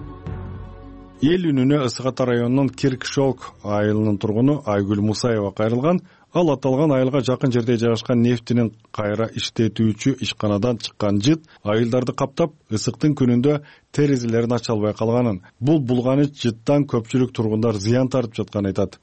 Эл үнүнө Ысык Ата районунун Киркшолк айылынын тургуну Айгүл Мусаева кайрылган. Ал аталган айылга жакын жерде жайгашкан нефтинин кайра иштетүүчү ишканадан чыккан жыт айылдарды каптап, ысыктын күнүндө терезелерин ача албай калганын. Бул булганыч жыттан көпчүлүк тургундар зыян тартып жатканын айтат.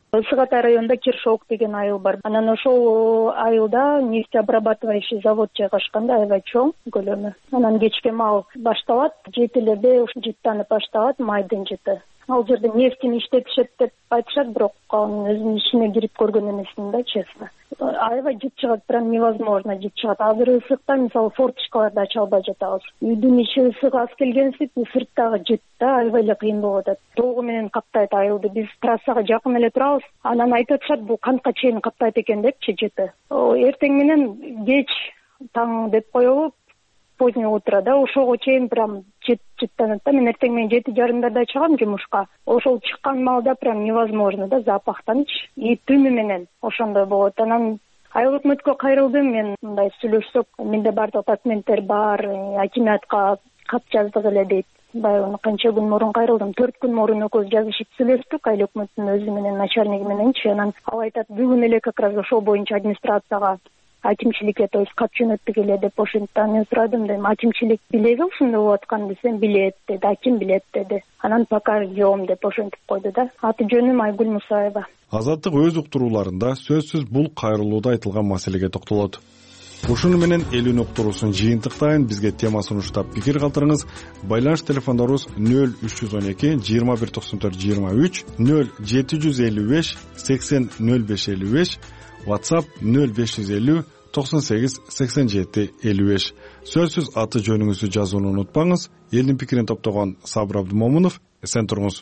Ысык Атай районунда Киршок деген айыл бар. Анан ошол айылда нефтеобрабатывающий завод жайгашкан да, аябай чоң көлөмү. Анан кечке мал башталат, жетилерде жыттанып башталат, майдын жыты. Ал жерде нефтини иштетишет деп айтышат, бирок анын өзүнүн ичине кирип көргөн эмесмин да, честно. Аябай жыт чыгат, прям невозможно жыт чыгат. Азыр ысыкта мисалы форточкаларды ача албай жатабыз. Үйдүн ичи ысык аз келгенсип, сырттагы жыт да аябай эле кыйын болуп атат. Толугу менен каптайт айылды. Биз трассага жакын эле турабыз. Анан айтып атышат, бул кантка чейин каптайт экен депчи жыты. Эртең менен кеч таң деп коелуп, поздний утро да, ошого чейин прям жыт жыттанат да. Мен эртең менен жети жарымдарда чыгам жумушка. Ошол чыккан маалда прям невозможно да, запахтанчы. И түнү менен ошондой болот. Анан айыл өкмөткө кайрылдым, мен мындай сүйлөшсөк, менде бардык документтер бар, акимиатка кат жаздык эле дейт. Баягы канча күн мурун кайрылдым, төрт күн мурун экөөбүз жазышып сүйлөштүк айыл өкмөттүн өзү менен, начальниги мененчи. Анан ал айтат, бүгүн эле как раз ошол боюнча администрацияга, акимчиликке, то есть кат жөнөттүк эле деп ошентип мен сурадым. Дедим, акимчилик билеби ушундай болуп атканын? Десем, билет деди. Аким билет деди. Анан пока ждем деп ошентип койду да. Аты жөнүм Айгүл Мусаева. Азаттык өз уктурууларында сөзсүз бул кайрылууда айтылган маселеге токтолот. Ушуну менен элүүнү уктуруусун жыйынтыктайын. Бизге тема сунуштап пикир калтырыңыз. Байланыш телефондорубуз нөл үч жүз он эки жыйырма бир токсон төрт жыйырма үч, нөл жети жүз элүү беш сексен нөл беш элүү беш, WhatsApp нөл беш жүз элүү токсон сегиз сексен жети элүү беш. Сөзсүз аты жөнүңүздү жазууну унутпаңыз. Элдин пикирин топтогон Сабыр Абдымомунов, эсен туруңуз.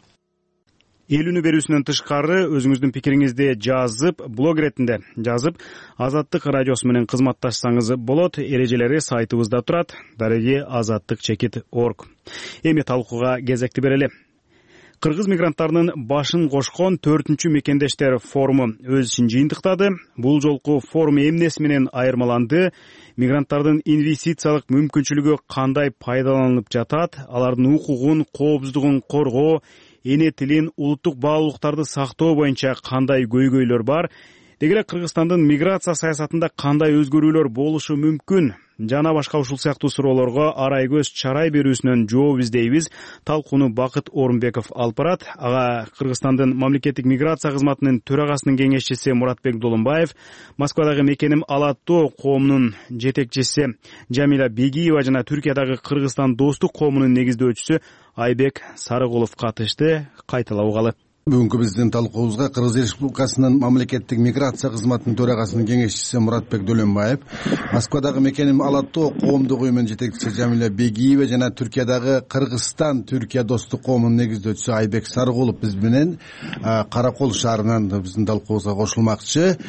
Элүүнү берүүсүнөн тышкары өзүңүздүн пикириңизди жазып, блог иретинде жазып, Азаттык радиосу менен кызматташсаңыз болот. Эрежелери сайтыбызда турат, дареги азаттык чекит орг. Эми талкууга кезекти берели. Кыргыз мигранттарынын башын кошкон төртүнчү мекендештер форуму өз ишин жыйынтыктады. Бул жолку форум эмнеси менен айырмаланды? Мигранттардын инвестициялык мүмкүнчүлүгү кандай пайдаланылып жатат? Алардын укугун, коопсуздугун коргоо, эне тилин, улуттук баалуулуктарды сактоо боюнча кандай көйгөйлөр бар? Деги эле Кыргызстандын миграция саясатында кандай өзгөрүүлөр болушу мүмкүн? Жана башка ушул сыяктуу суроолорго арай көз чарай берүүсүнөн жооп издейбиз. Талкууну Бакыт Орунбеков алып барат. Ага Кыргызстандын мамлекеттик миграция кызматынын төрагасынын кеңешчиси Муратбек Долунбаев, Москвадагы мекеним Ала Тоо коомунун жетекчиси Жамиля Бегиева жана Түркиядагы Кыргызстан достук коомунун негиздөөчүсү Айбек Сарыгулов катышты. Кайталап угалы. Бүгүнкү биздин талкуубузга Кыргыз Республикасынын мамлекеттик миграция кызматынын төрагасынын кеңешчиси Муратбек Долунбаев, Москвадагы мекеним Ала Тоо коомдук уюмунун жетекчиси Жамиля Бегиева жана Түркиядагы Кыргызстан Түркия достук коомунун негиздөөчүсү Айбек Сарыгулов биз менен Каракол шаарынан биздин талкуубузга кошулмакчы.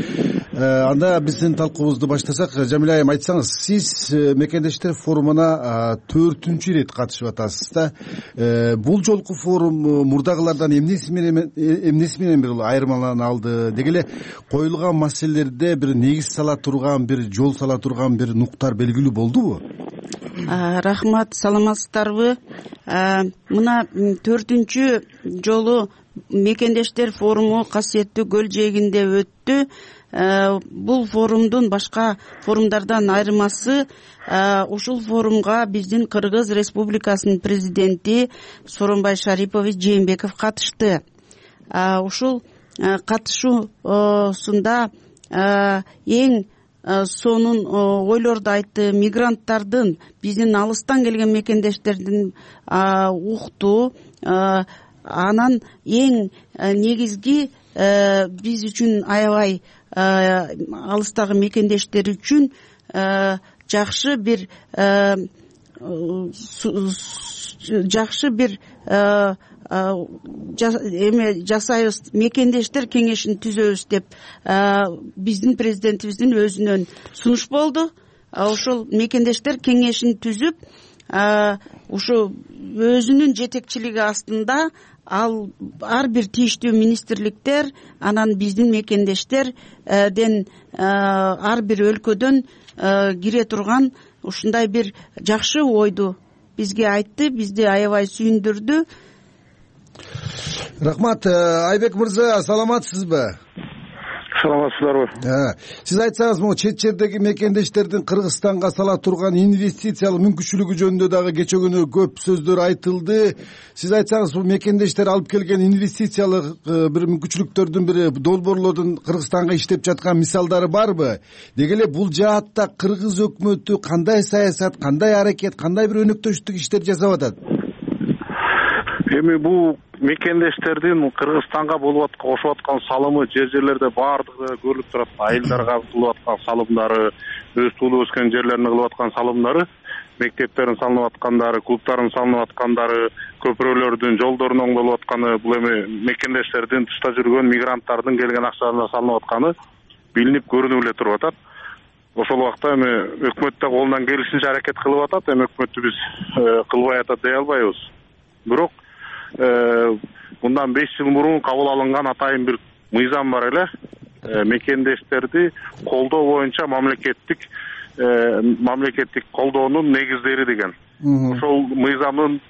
Анда биздин талкуубузду баштасак, Жамиля айым, айтсаңыз, сиз мекендештер форумуна төртүнчү ирет катышып атасыз да. Бул жолку форум мурдагылардан эмнеси менен эмнеси менен бир айырмалана алды? Деги эле коюлган маселелерде бир негиз сала турган, бир жол сала турган бир нуктар белгилүү болдубу? Рахмат, саламатсыздарбы? Мына төртүнчү жолу мекендештер форуму касиеттүү көл жээгинде өттү. Бул форумдун башка форумдардан айырмасы, ушул форумга биздин Кыргыз Республикасынын президенти Сооронбай Шарипович Жээнбеков катышты. Ушул катышуусунда эң сонун ойлорду айтты. Мигранттардын, биздин алыстан келген мекендештердин укту, анан эң негизги биз үчүн аябай алыстагы мекендештер үчүн жакшы бир жакшы бир эме жасайбыз, мекендештер кеңешин түзөбүз деп биздин президентибиздин өзүнөн сунуш болду. Ошол мекендештер кеңешин түзүп, ушу өзүнүн жетекчилиги астында ал ар бир тийиштүү министрликтер, анан биздин мекендештерден ар бир өлкөдөн кире турган ушундай бир жакшы ойду бизге айтты, бизди аябай сүйүндүрдү. Рахмат. Айбек мырза, саламатсызбы? саламатсыздарбы? Сиз айтсаңыз, могу чет жердеги мекендештердин Кыргызстанга сала турган инвестициялык мүмкүнчүлүгү жөнүндө дагы кече күнү көп сөздөр айтылды. Сиз айтсаңыз, бул мекендештер алып келген инвестициялык бир мүмкүнчүлүктөрдүн бири, долбоорлордун Кыргызстанга иштеп жаткан мисалдары барбы? Деги эле бул жаатта кыргыз өкмөтү кандай саясат, кандай аракет, кандай бир өнөктөштүк иштер жасап атат? Эми бул мекендештердин Кыргызстанга болуп аткан кошуп аткан салымы жер жерлерде баардыгы көрүлүп турат. Айылдарга кылып аткан салымдары, өз туулуп өскөн жерлерине кылып аткан салымдары, мектептерин салынып аткандары, клубтарын салынып аткандары, көпүрөлөрдүн, жолдордун оңдолуп атканы, бул эми мекендештердин тышта жүргөн мигранттардын келген акчаларына салынып атканы билинип көрүнүп эле туруп атат. Ошол убакта эми өкмөт да колунан келишинче аракет кылып атат. Эми өкмөттү биз кылбай атат дей албайбыз. Бирок мындан беш жыл мурун кабыл алынган атайын бир мыйзам бар эле. Мекендештерди колдоо боюнча мамлекеттик мамлекеттик колдоонун негиздери деген. Ошол мыйзамдын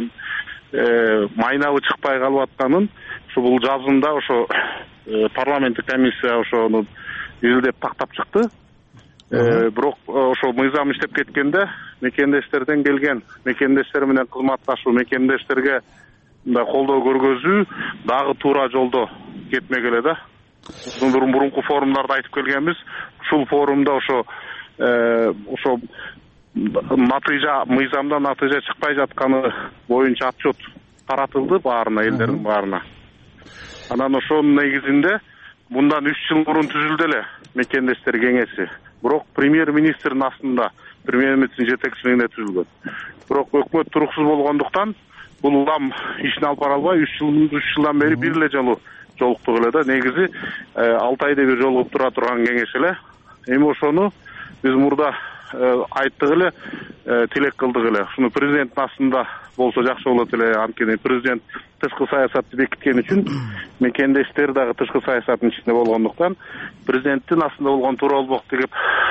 майнабы чыкпай калып атканын ушу бул жазында ошо парламенттик комиссия ошону изилдеп тактап чыкты. Бирок ошол мыйзам иштеп кеткенде мекендештерден келген, мекендештер менен кызматташуу, мекендештерге мындай колдоо көргөзүү дагы туура жолдо кетмегеле да. Мурун мурунку форумдарда айтып келгенбиз. Ушул форумда ошо ошо натыйжа, мыйзамда натыйжа чыкпай жатканы боюнча отчет таратылды баарына, элдердин баарына. Анан ошонун негизинде мындан үч жыл мурун түзүлдү эле мекендештер кеңеси. Бирок премьер-министрдин астында, премьер-министрдин жетекчилигинде түзүлгөн. Бирок өкмөт туруксуз болгондуктан бул улам ишин алып бара албай үч жыл үч жылдан бери бир эле жолу жолуктук эле да. Негизи алты айда бир жолугуп тура турган кеңеш эле. Эми ошону биз мурда айттык эле, тилек кылдык эле. Ушуну президенттин астында болсо жакшы болот эле. Анткени президент тышкы саясатты бекиткен үчүн мекендештер дагы тышкы саясаттын ичинде болгондуктан президенттин астында болгон туура болмок деп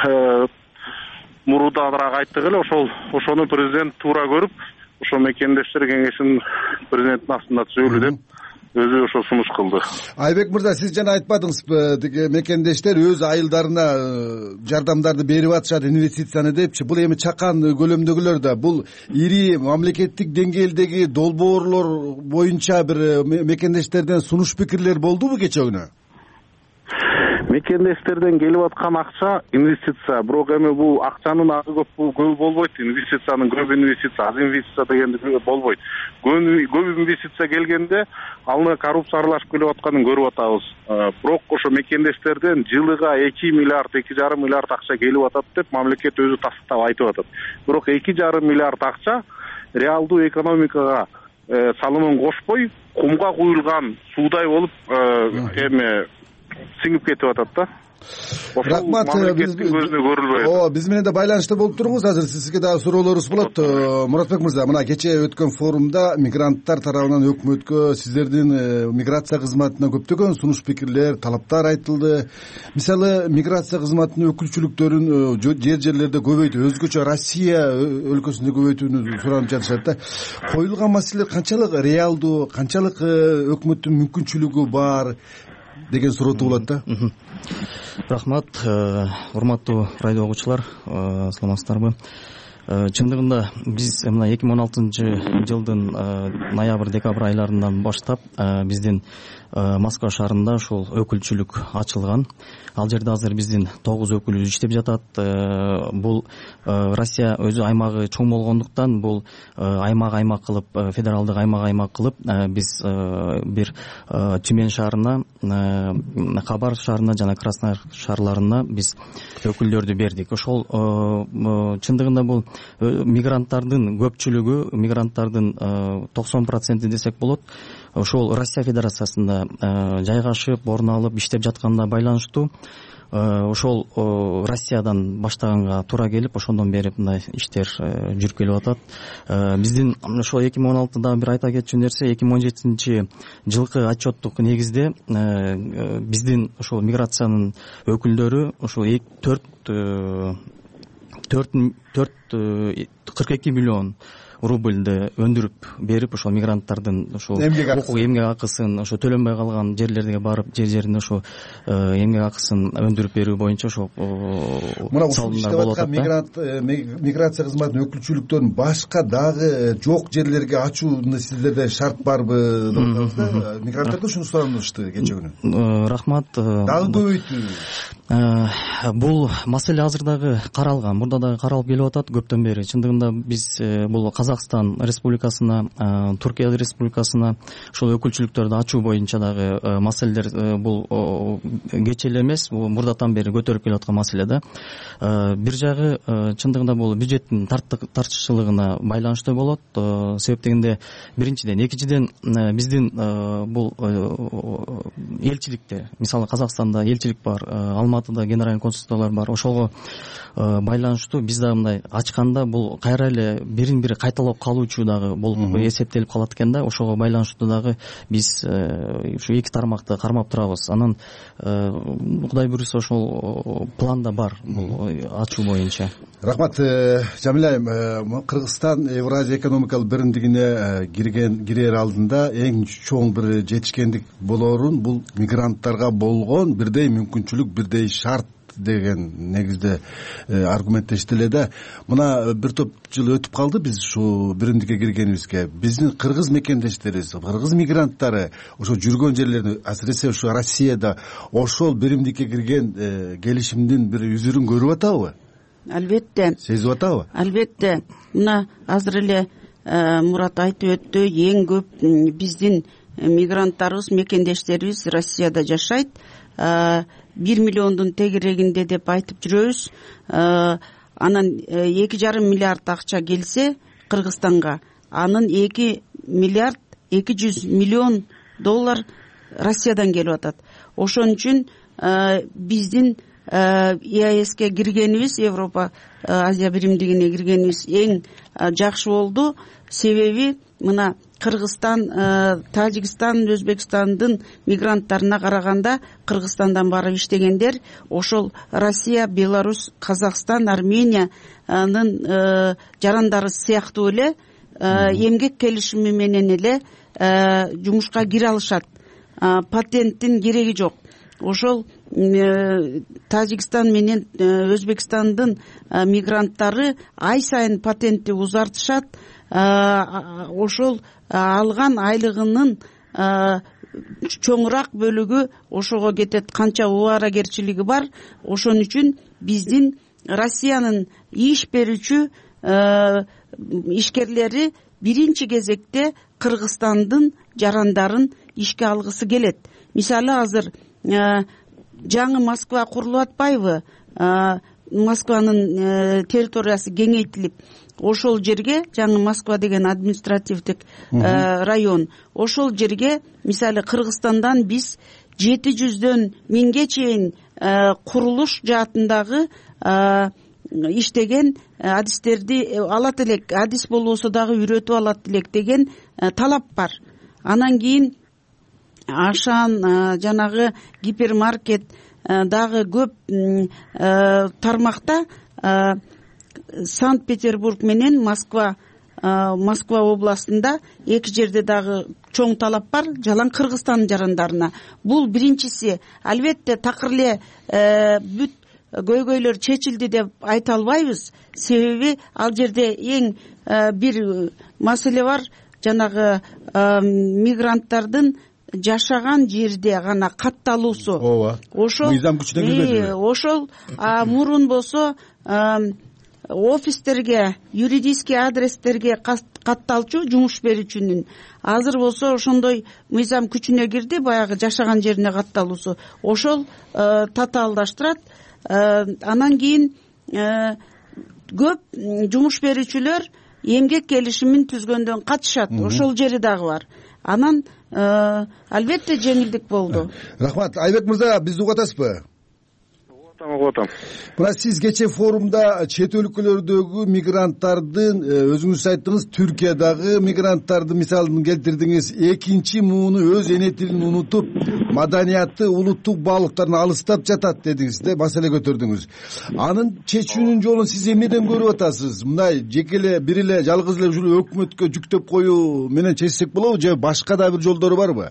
мурдараак айттык эле. Ошол ошону президент туура көрүп, ошо мекендештер кеңешин президенттин астында түзөлү деп өзү ошо сунуш кылды. Айбек мырза, сиз жана айтпадыңызбы, тиги мекендештер өз айылдарына жардамдарды берип атышат, инвестицияны депчи. Бул эми чакан көлөмдөгүлөр да, бул ири мамлекеттик деңгээлдеги долбоорлор боюнча бир мекендештерден сунуш пикирлер болдубу кече күнү? Мекендештерден келип аткан акча инвестиция. Бирок эми бул акчанын азы көп көп болбойт. Инвестициянын көп инвестиция, аз инвестиция дегенде болбойт. Көп инвестиция келгенде алны коррупция аралашып келип атканын көрүп атабыз. Бирок ошо мекендештерден жылыга эки миллиард, эки жарым миллиард акча келип атат деп мамлекет өзү тастап айтып атат. Бирок эки жарым миллиард акча реалдуу экономикага салымын кошпой, кумга куюлган суудай болуп эми сиңип кетип атат да. Рахмат, мамлекеттин көзүнө көрүлбөй. О, биз менен да байланышта болуп туруңуз. Азыр сизге дагы суроолорубуз болот. Муратбек мырза, мына кече өткөн форумда мигранттар тарабынан өкмөткө, сиздердин миграция кызматына көптөгөн сунуш пикирлер, талаптар айтылды. Мисалы, миграция кызматынын өкүлчүлүктөрүн жер жерлерде көбөйтүү, өзгөчө Россия өлкөсүндө көбөйтүүнү суранып жатышат да. Коюлган маселелер канчалык реалдуу, канчалык өкмөттүн мүмкүнчүлүгү бар деген суроо болот да. Рахмат, урматтуу радио угуучулар, саламатсыздарбы? Чындыгында биз мына эки миң он алтынчы жылдын ноябрь декабрь айларынан баштап биздин Москва шаарында ушул өкүлчүлүк ачылган. Ал жерде азыр биздин тогуз өкүлүбүз иштеп жатат. Бул Россия өзү аймагы чоң болгондуктан бул аймак аймак кылып, федералдык аймак аймак кылып биз бир Тюмень шаарына, Кабар шаарына жана Краснодар шаарларына биз өкүлдөрдү бердик. Ошол чындыгында бул мигранттардын көпчүлүгү, мигранттардын токсон проценти десек болот, ошол Россия Федерациясында жайгашып, орун алып иштеп жатканына байланыштуу. Ошол Россиядан баштаганга туура келип, ошондон бери мындай иштер жүрүп келип атат. Биздин ошол эки миң он алтыда бир айта кетчү нерсе, эки миң он жетинчи жылкы отчеттук негизде биздин ошол миграциянын өкүлдөрү ошол төрт төрт төрт кырк эки миллион рубльди өндүрүп берип ошол мигранттардын ошол окуу эмгек акысын ошо төлөнбөй калган жерлерге барып жер жерине ошо эмгек акысын өндүрүп берүү боюнча ошо мына ушул иштеп аткан мигрант миграция кызматынын өкүлчүлүктөрүн башка дагы жок жерлерге ачууну сиздерде шарт барбы деп атабыз да. Мигранттар да ушуну суранышты кече күнү. Рахмат. Дагы көбөйтүү. Бул маселе азыр дагы каралган, мурда дагы каралып келип атат көптөн бери. Чындыгында биз бул Казакстан Республикасына, Туркия Республикасына ошол өкүлчүлүктөрдү ачуу боюнча дагы маселелер бул кече эле эмес, бул мурдатан бери көтөрүлүп келип аткан маселе да. Бир жагы чындыгында бул бюджеттин тартыччылыгына байланыштуу болот. Себеп дегенде биринчиден, экинчиден биздин бул элчиликте, мисалы Казакстанда элчилик бар, Алматыда генеральный консулдуктар бар. Ошого байланыштуу биз дагы мындай ачканда бул кайра эле бирин бири кайталап калуучу дагы болуп эсептелип калат экен да. Ошого байланыштуу дагы биз ушу эки тармакты кармап турабыз. Анан Кудай буйруса ошол планда бар бул ачуу боюнча. Рахмат. Жамиля айым, Кыргызстан Евразия экономикалык биримдигине кирген кирер алдында эң чоң бир жетишкендик болоорун бул мигранттарга болгон бирдей мүмкүнчүлүк, бирдей шарт деген негизде аргументтештиле да. Мына бир топ жыл өтүп калды биз ушу биримдикке киргенибизге. Биздин кыргыз мекендештерибиз, кыргыз мигранттары ошо жүргөн жерлерде, асыресе ушу Россияда ошол биримдикке кирген келишимдин бир үзүрүн көрүп атабы? Албетте. Сезип атабы? Албетте. Мына азыр эле Мурат айтып өттү, эң көп биздин мигранттарыбыз, мекендештерибиз Россияда жашайт. Бир миллиондун тегерегинде деп айтып жүрөбүз. Анан эки жарым миллиард акча келсе Кыргызстанга, анын эки миллиард эки жүз миллион доллар Россиядан келип атат. Ошон үчүн биздин ЕАЭСке киргенибиз, Европа Азия биримдигине киргенибиз эң жакшы болду. Себеби мына Кыргызстан, Тажикстан, Өзбекстандын мигранттарына караганда Кыргызстандан барып иштегендер ошол Россия, Беларусь, Казакстан, Армениянын жарандары сыяктуу эле эмгек келишими менен эле жумушка кире алышат. Патенттин кереги жок. Ошол Тажикстан менен Өзбекстандын мигранттары ай сайын патентти узартышат. Ошол алган айлыгынын чоңураак бөлүгү ошого кетет. Канча убаракерчилиги бар. Ошон үчүн биздин Россиянын иш берүүчү ишкерлери биринчи кезекте Кыргызстандын жарандарын ишке алгысы келет. Мисалы азыр жаңы Москва курулуп атпайбы? Москванын территориясы кеңейтилип, ошол жерге, жаңы Москва деген административдик район, ошол жерге мисалы Кыргызстандан биз жети жүздөн миңге чейин курулуш жаатындагы иштеген адистерди алат элек, адис болбосо дагы үйрөтүп алат элек деген талап бар. Анан кийин ашан, жанагы гипермаркет дагы көп тармакта Санкт-Петербург менен Москва Москва областында эки жерде дагы чоң талап бар жалаң Кыргызстан жарандарына. Бул биринчиси. Албетте такыр эле бүт көйгөйлөр чечилди деп айта албайбыз. Себеби ал жерде эң бир маселе бар, жанагы мигранттардын жашаган жерде гана катталуусу. Ооба. Ошол мыйзам күчүнө кирбеди. Ошол мурун болсо офистерге, юридический адрестерге катталчу жумуш берүүчүнүн. Азыр болсо ошондой мыйзам күчүнө кирди, баягы жашаган жерине катталуусу. Ошол татаалдаштырат. Анан кийин көп жумуш берүүчүлөр эмгек келишимин түзгөндөн катышат. Ошол жери дагы бар. Анан албетте жеңилдик болду. Рахмат. Айбек мырза, бизди угатасызбы? атам угуп атам. Мына сиз кечээ форумда чет өлкөлөрдөгү мигранттардын өзүңүз айттыңыз, Түркиядагы мигранттарды мисалын келтирдиңиз. Экинчи мууну өз эне тилин унутуп, маданияты, улуттук баалыктарын алыстап жатат дедиңиз да, маселе көтөрдүңүз. Анын чечүүнүн жолун сиз эмнеден көрүп атасыз? Мындай жеке эле бир эле жалгыз эле ушул өкмөткө жүктөп коюу менен чечсек болобу, же башка да бир жолдору барбы?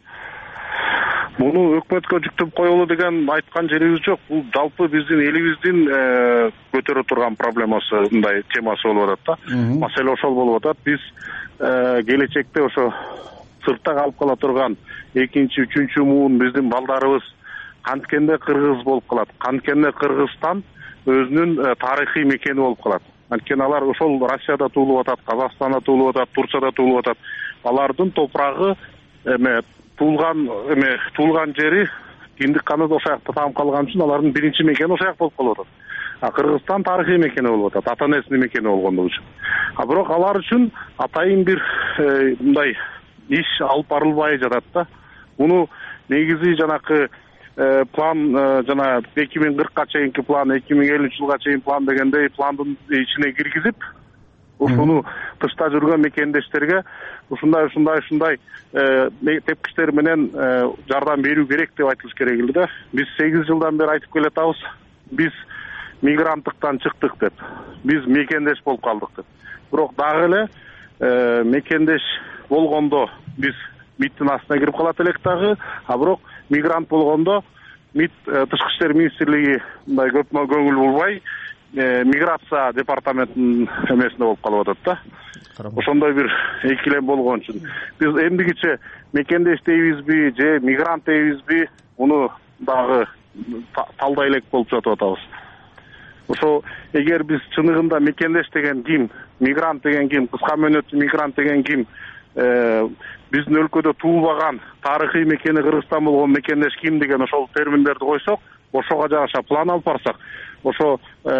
Муну өкмөткө жүктөп коелу деген айткан жерибиз жок. Бул жалпы биздин элибиздин көтөрө турган проблемасы, мындай темасы болуп атат да. Маселе ошол болуп атат. Биз келечекте ошо сыртта калып кала турган экинчи, үчүнчү муун биздин балдарыбыз канткенде кыргыз болуп калат. Канткенде Кыргызстан өзүнүн тарыхый мекени болуп калат. Анткени алар ошол Россияда туулуп атат, Казакстанда туулуп атат, Турцияда туулуп атат. Алардын топурагы эме туулган эме туулган жери киндик каны ошол жакта таап калган үчүн алардын биринчи мекени ошол жак болуп калып атат. А Кыргызстан тарыхый мекени болуп атат, ата энесинин мекени болгондугу үчүн. А бирок алар үчүн атайын бир мындай иш алып барылбай жатат да. Муну негизи жанакы план жана эки миң кыркка чейинки план, эки миң элүүнчү жылга чейин план дегендей пландын ичине киргизип, ушуну тышта жүргөн мекендештерге ушундай ушундай ушундай тепкичтер менен жардам берүү керек деп айтылыш керек эле да. Биз сегиз жылдан бери айтып келатабыз, биз мигранттыктан чыктык деп, биз мекендеш болуп калдык деп. Бирок дагы эле мекендеш болгондо биз МИДтин астына кирип калат элек дагы, а бирок мигрант болгондо МИД тышкы иштер министрлиги мындай көп көңүл бурбай, миграция департаментинин эмесинде болуп калып атат да. Ошондой бир экилем болгон үчүн биз эмдигиче мекендеш дейбизби же мигрант дейбизби, муну дагы талдай элек болуп жатып атабыз. Ошо эгер биз чыныгында мекендеш деген ким, мигрант деген ким, кыска мөөнөттүү мигрант деген ким, биздин өлкөдө туулбаган, тарыхый мекени Кыргызстан болгон мекендеш ким деген ошол терминдерди койсок, ошого жараша план алып барсак, ошо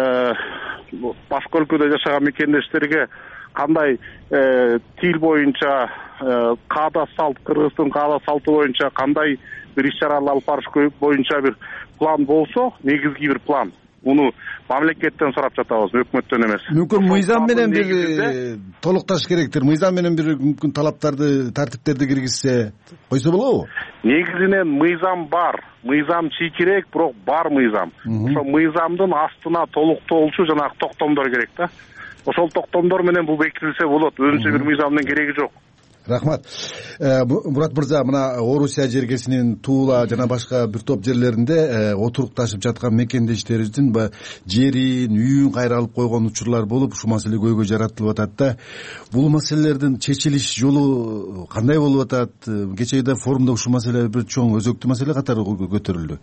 башка өлкөдө жашаган мекендештерге кандай тил боюнча, каада салт, Кыргыздын каада салты боюнча кандай бир иш-чаралар алып барыш боюнча бир план болсо, негизги бир план. Муну мамлекеттен сурап жатабыз, өкмөттөн эмес. Мүмкүн мыйзам менен бир толукташ керектир. Мыйзам менен бир мүмкүн талаптарды, тартиптерди киргизсе койсо болобу? Негизинен мыйзам бар. Мыйзам чийкирээк, бирок бар мыйзам. Ошо мыйзамдын астына толуктоолчу жанагы токтомдор керек да. Ошол токтомдор менен бул бекитилсе болот. Өзүнчө бир мыйзамдын кереги жок. Рахмат. Мурат мырза, мына Орусия жергесинин Туула жана башка бир топ жерлеринде отурукташып жаткан мекендештерибиздин жерин, үйүн кайра алып койгон учурлар болуп, ушул маселе көйгөй жаратылып атат да. Бул маселелердин чечилиш жолу кандай болуп атат? Кечээде форумда ушул маселе бир чоң өзөктүү маселе катары көтөрүлдү.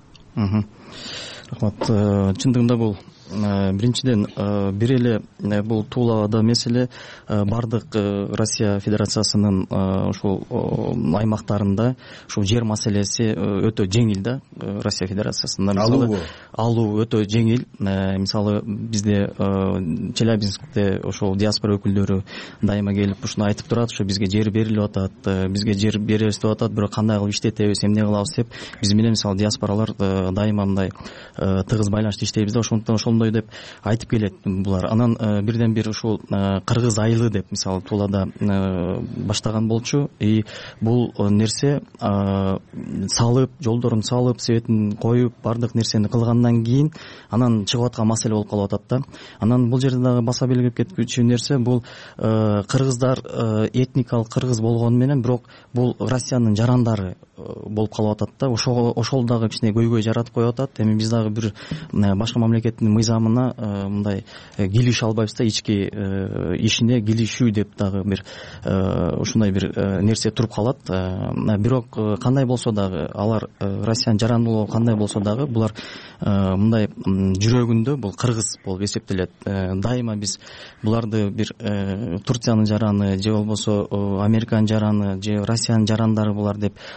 Рахмат. Чындыгында бул биринчиден бир эле бул Туулада меселе бардык Россия Федерациясынын ушул аймактарында ушул жер маселеси өтө жеңил да. Россия Федерациясында мисалы алуу өтө жеңил. Мисалы бизде Челябинскте ошол диаспора өкүлдөрү дайыма келип ушуну айтып турат, ошо бизге жер берилип атат, бизге жер беребиз деп атат, бирок кандай кылып иштетебиз, эмне кылабыз деп биз менен мисалы диаспоралар дайыма мындай тыгыз байланышта иштейбиз да, ошондуктан ошондой деп айтып келет булар. Анан бирден бир ушул кыргыз айылы деп мисалы Туулада баштаган болчу. И бул нерсе салып, жолдорун салып, светин коюп, бардык нерсени кылгандан кийин анан чыгып аткан маселе болуп калып атат да. Анан бул жерде дагы баса белгилеп кеткүчү нерсе бул кыргыздар этникалык кыргыз болгону менен бирок бул Россиянын жарандары болуп калып атат да. Ошол ошол дагы кичине көйгөй жаратып коюп атат. Эми биз дагы бир башка мамлекеттин мыйзамына мындай килише албайбыз да, ички ишине килишүү деп дагы бир ушундай бир нерсе туруп калат. Бирок кандай болсо дагы алар Россиянын жарандуулугу кандай болсо дагы булар мындай жүрөгүндө бул кыргыз болуп эсептелет. Дайыма биз буларды бир Турциянын жараны же болбосо Американын жараны же Россиянын жарандары булар деп алны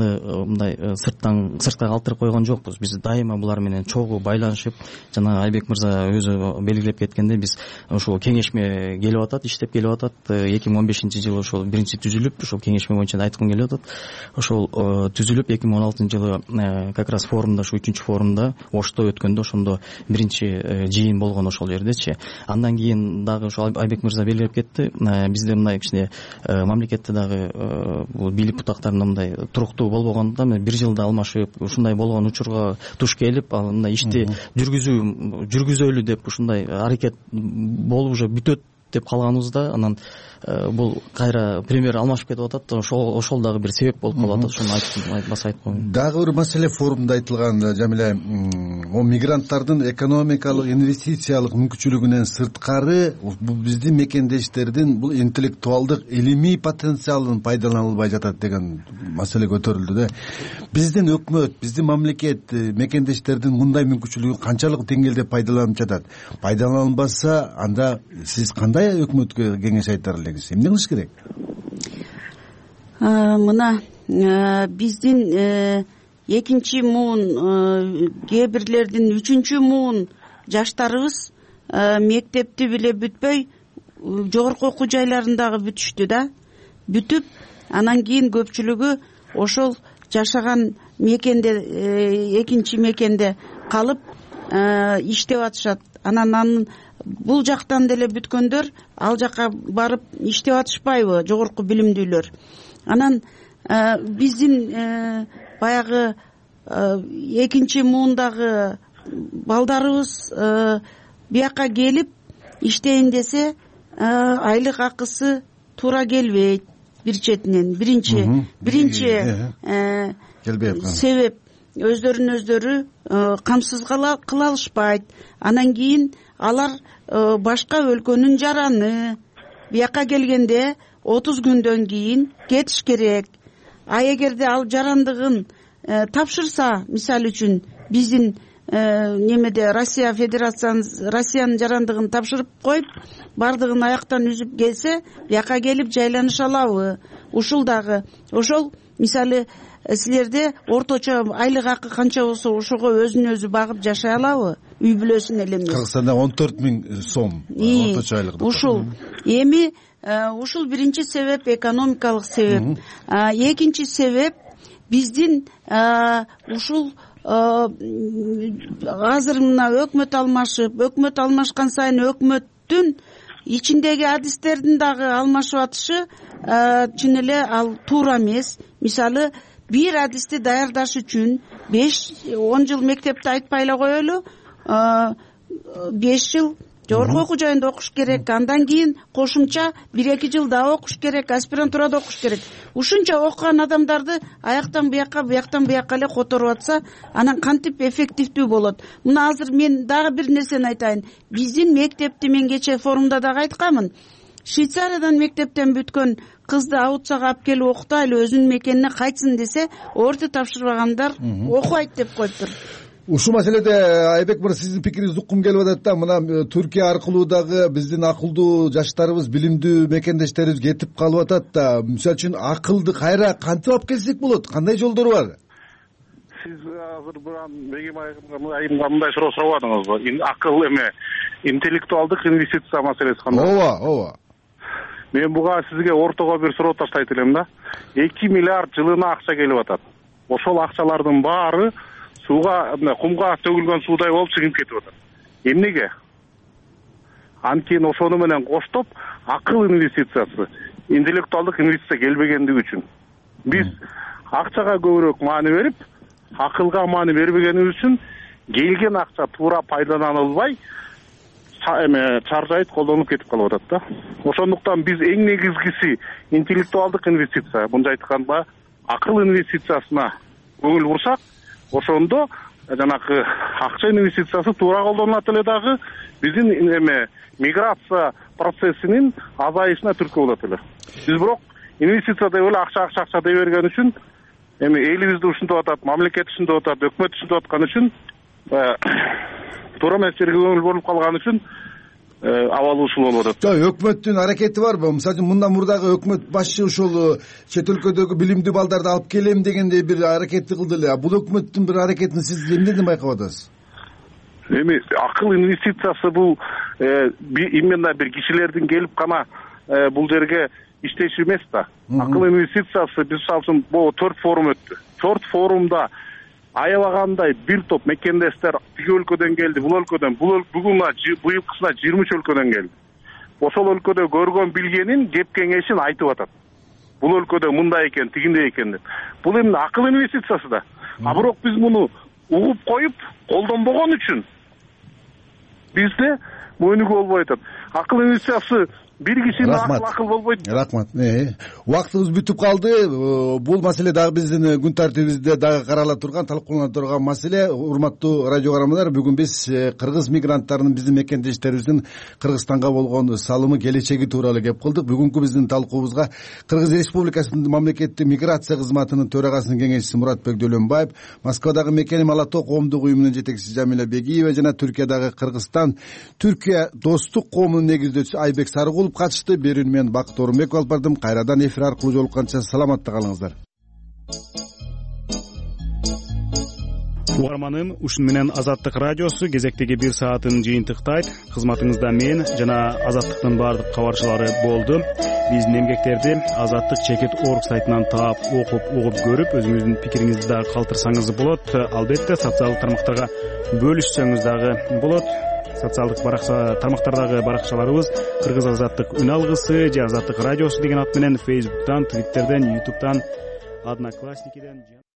мындай сырттан сыртка калтырып койгон жокпуз. Биз дайыма булар менен чогуу байланышып, жана Айбек мырза өзү белгилеп кеткендей, биз ошол кеңешме келип атат, иштеп келип атат. эки миң он бешинчи жылы ошол биринчи түзүлүп, ошол кеңешме боюнча айткым келип атат. Ошол түзүлүп эки миң он алтынчы жылы как раз форумда, ушу үчүнчү форумда Ошто өткөндө ошондо биринчи жыйын болгон ошол жердечи. Андан кийин дагы ошол Айбек мырза белгилеп кетти. Бизде мындай кичине мамлекетте дагы бул бийлик бутактарында мындай туруктуу болбогондуктан бир жылда алмашып, ушундай болгон учурга туш келип, ал мындай ишти жүргүзүү жүргүзөлү деп ушундай аракет болуп уже бүтөт деп калганыбызда, анан бул кайра премьер алмашып кетип атат. Ошол ошол дагы бир себеп болуп калып атат. Ошону айтпаса айтып коеюн. Дагы бир маселе форумда айтылган, Жамиля, о мигранттардын экономикалык, инвестициялык мүмкүнчүлүгүнөн сырткары биздин мекендештердин бул интеллектуалдык, илимий потенциалын пайдаланылбай жатат деген маселе көтөрүлдү да. Биздин өкмөт, биздин мамлекет мекендештердин мындай мүмкүнчүлүгү канчалык деңгээлде пайдаланып жатат? Пайдаланбаса, анда сиз кандай өкмөткө кеңеш айтар элеңиз? Эмне кылыш керек? Мына биздин экинчи муун, кээ бирлердин үчүнчү муун жаштарыбыз мектепти биле бүтпөй жогорку окуу жайларындагы бүтүштү да. Бүтүп, анан кийин көпчүлүгү ошол жашаган мекенде, экинчи мекенде калып иштеп атышат. Анан анын бул жактан деле бүткөндөр ал жака барып иштеп атышпайбы, жогорку билимдүүлөр. Анан биздин баягы экинчи муундагы балдарыбыз бияка келип иштейин десе, айлык акысы туура келбейт. Бир четинен биринчи биринчи себеп өздөрүн өздөрү камсыз кыла алышпайт. Анан кийин алар башка өлкөнүн жараны, бияка келгенде отуз күндөн кийин кетиш керек. А эгерде ал жарандыгын тапшырса, мисалы үчүн биздин немеде Россия Федерацияны Россиянын жарандыгын тапшырып коюп, бардыгын аяктан үзүп келсе, бияка келип жайланыша алабы? Ушул дагы ошол мисалы силерде орточо айлык акы канча болсо ошого өзүн өзү багып жашай алабы? Үй бүлөсүн эле эмес. Кыргызстанда он төрт миң сом орточо айлык. Ушул эми ушул биринчи себеп, экономикалык себеп. Экинчи себеп биздин ушул азыр мына өкмөт алмашып, өкмөт алмашкан сайын өкмөттүн ичиндеги адистердин дагы алмашып атышы чын эле ал туура эмес. Мисалы, бир адисти даярдаш үчүн беш он жыл мектепти айтпай эле коелу, беш жыл жогорку окуу жайында окуш керек, андан кийин кошумча бир эки жыл дагы окуш керек, аспирантурада окуш керек. Ушунча окуган адамдарды аяктан бияка, бияктан бияка эле которуп атса, анан кантип эффективдүү болот? Мына азыр мен дагы бир нерсени айтайын. Биздин мектепти мен кече форумда дагы айтканмын. Швейцариядан мектептен бүткөн кызды аутсага алып келип окутайлы, өзүнүн мекенине кайтсын десе, орто тапшырбагандар окубайт деп коюптур. Ушул маселеде Айбек мырза, сиздин пикириңизди уккум келип атат да. Мына Түркия аркылуу дагы биздин акылдуу жаштарыбыз, билимдүү мекендештерибиз кетип калып атат да. Мисалы үчүн акылды кайра кантип алып келсек болот? Кандай жолдору бар? Сиз азыр Бегим айымга мындай суроо сурабадыңызбы? Акыл эме, интеллектуалдык инвестиция маселеси кандай? Ооба, ооба. Мен буга сизге ортого бир суроо таштайт элем да. эки миллиард жылына акча келип атат. Ошол акчалардын баары сууга, кумга төгүлгөн суудай болуп чыгып кетип атат. Эмнеге? Анткени ошону менен коштоп акыл инвестициясы, интеллектуалдык инвестиция келбегендиги үчүн биз акчага көбүрөөк маани берип, акылга маани бербегенибиз үчүн келген акча туура пайдаланылбай, эме чаржайт колдонуп кетип калып атат да. Ошондуктан биз эң негизгиси интеллектуалдык инвестиция, мынча айтканда акыл инвестициясына көңүл бурсак, ошондо жанакы акча инвестициясы туура колдонулат эле дагы биздин эме миграция процессинин азайышына түрткү болот эле. Биз бирок инвестиция деп эле акча акча акча дей берген үчүн, эми элибизди ушинтип атат, мамлекет ушинтип атат, өкмөт ушинтип аткан үчүн, туура эмес жерге көңүл бурулуп калган үчүн абалы ушул болуп атат. жок, өкмөттүн аракети барбы? Мисалы үчүн мындан мурдагы өкмөт башчы ушул чет өлкөдөгү билимдүү балдарды алып келем дегендей бир аракетти кылды эле. Бул өкмөттүн бир аракетин сиз эмнеден байкап атасыз? Эми акыл инвестициясы бул именно бир кишилердин келип гана бул жерге иштеши эмес да. Акыл инвестициясы биз мисалы үчүн бул төрт форум өттү. Төрт форумда аябагандай бир топ мекендештер тиги өлкөдөн келди, бул өлкөдөн, бул бүгүн быйылкысына жыйырма үч өлкөдөн келди. Ошол өлкөдө көргөн билгенин, кеп кеңешин айтып атат. Бул өлкөдө мындай экен, тигиндей экен деп. Бул эми акыл инвестициясы да. А бирок биз муну угуп коюп, колдонбогон үчүн бизде мөөнүгү болбой атат. Акыл инвестициясы бир кишинин акыл акыл болбойт. Рахмат. Убактыбыз бүтүп калды. Бул маселе дагы биздин күн тартибибизде дагы карала турган, талкуулана турган маселе. Урматтуу радио каармандар, бүгүн биз кыргыз мигранттарынын биздин мекендештерибиздин Кыргызстанга болгон салымы, келечеги тууралуу кеп кылдык. Бүгүнкү биздин талкуубузга Кыргыз Республикасынын мамлекеттик миграция кызматынын төрагасынын кеңешчиси Муратбек Дөлөнбаев, Москвадагы Мекеним ала тоо коомдук уюмунун жетекчиси Жамиля Бегиева жана Түркиядагы Кыргызстан Түркия достук коомунун негиздөөчүсү Айбек Сарыгулов катышты. Берүүнү мен Бакыт Орунбеков алып бардым. Кайрадан эфир аркылуу жолукканча саламатта калыңыздар. Угарманым, ушун менен Азаттык радиосу кезектеги бир саатын жыйынтыктайт. Кызматыңызда мен жана Азаттыктын баардык кабарчылары болду. Биздин эмгектерди азаттык чекит орг сайтынан таап, окуп, угуп көрүп, өзүңүздүн пикириңизди дагы калтырсаңыз болот. Албетте социалдык тармактарга бөлүшсөңүз дагы болот. Социалдык тармактардагы баракчаларыбыз Кыргыз азаттык үн алгысы же Азаттык радиосу деген ат менен Facebook'тан, Twitter'ден, YouTube'дан, Одноклассникиден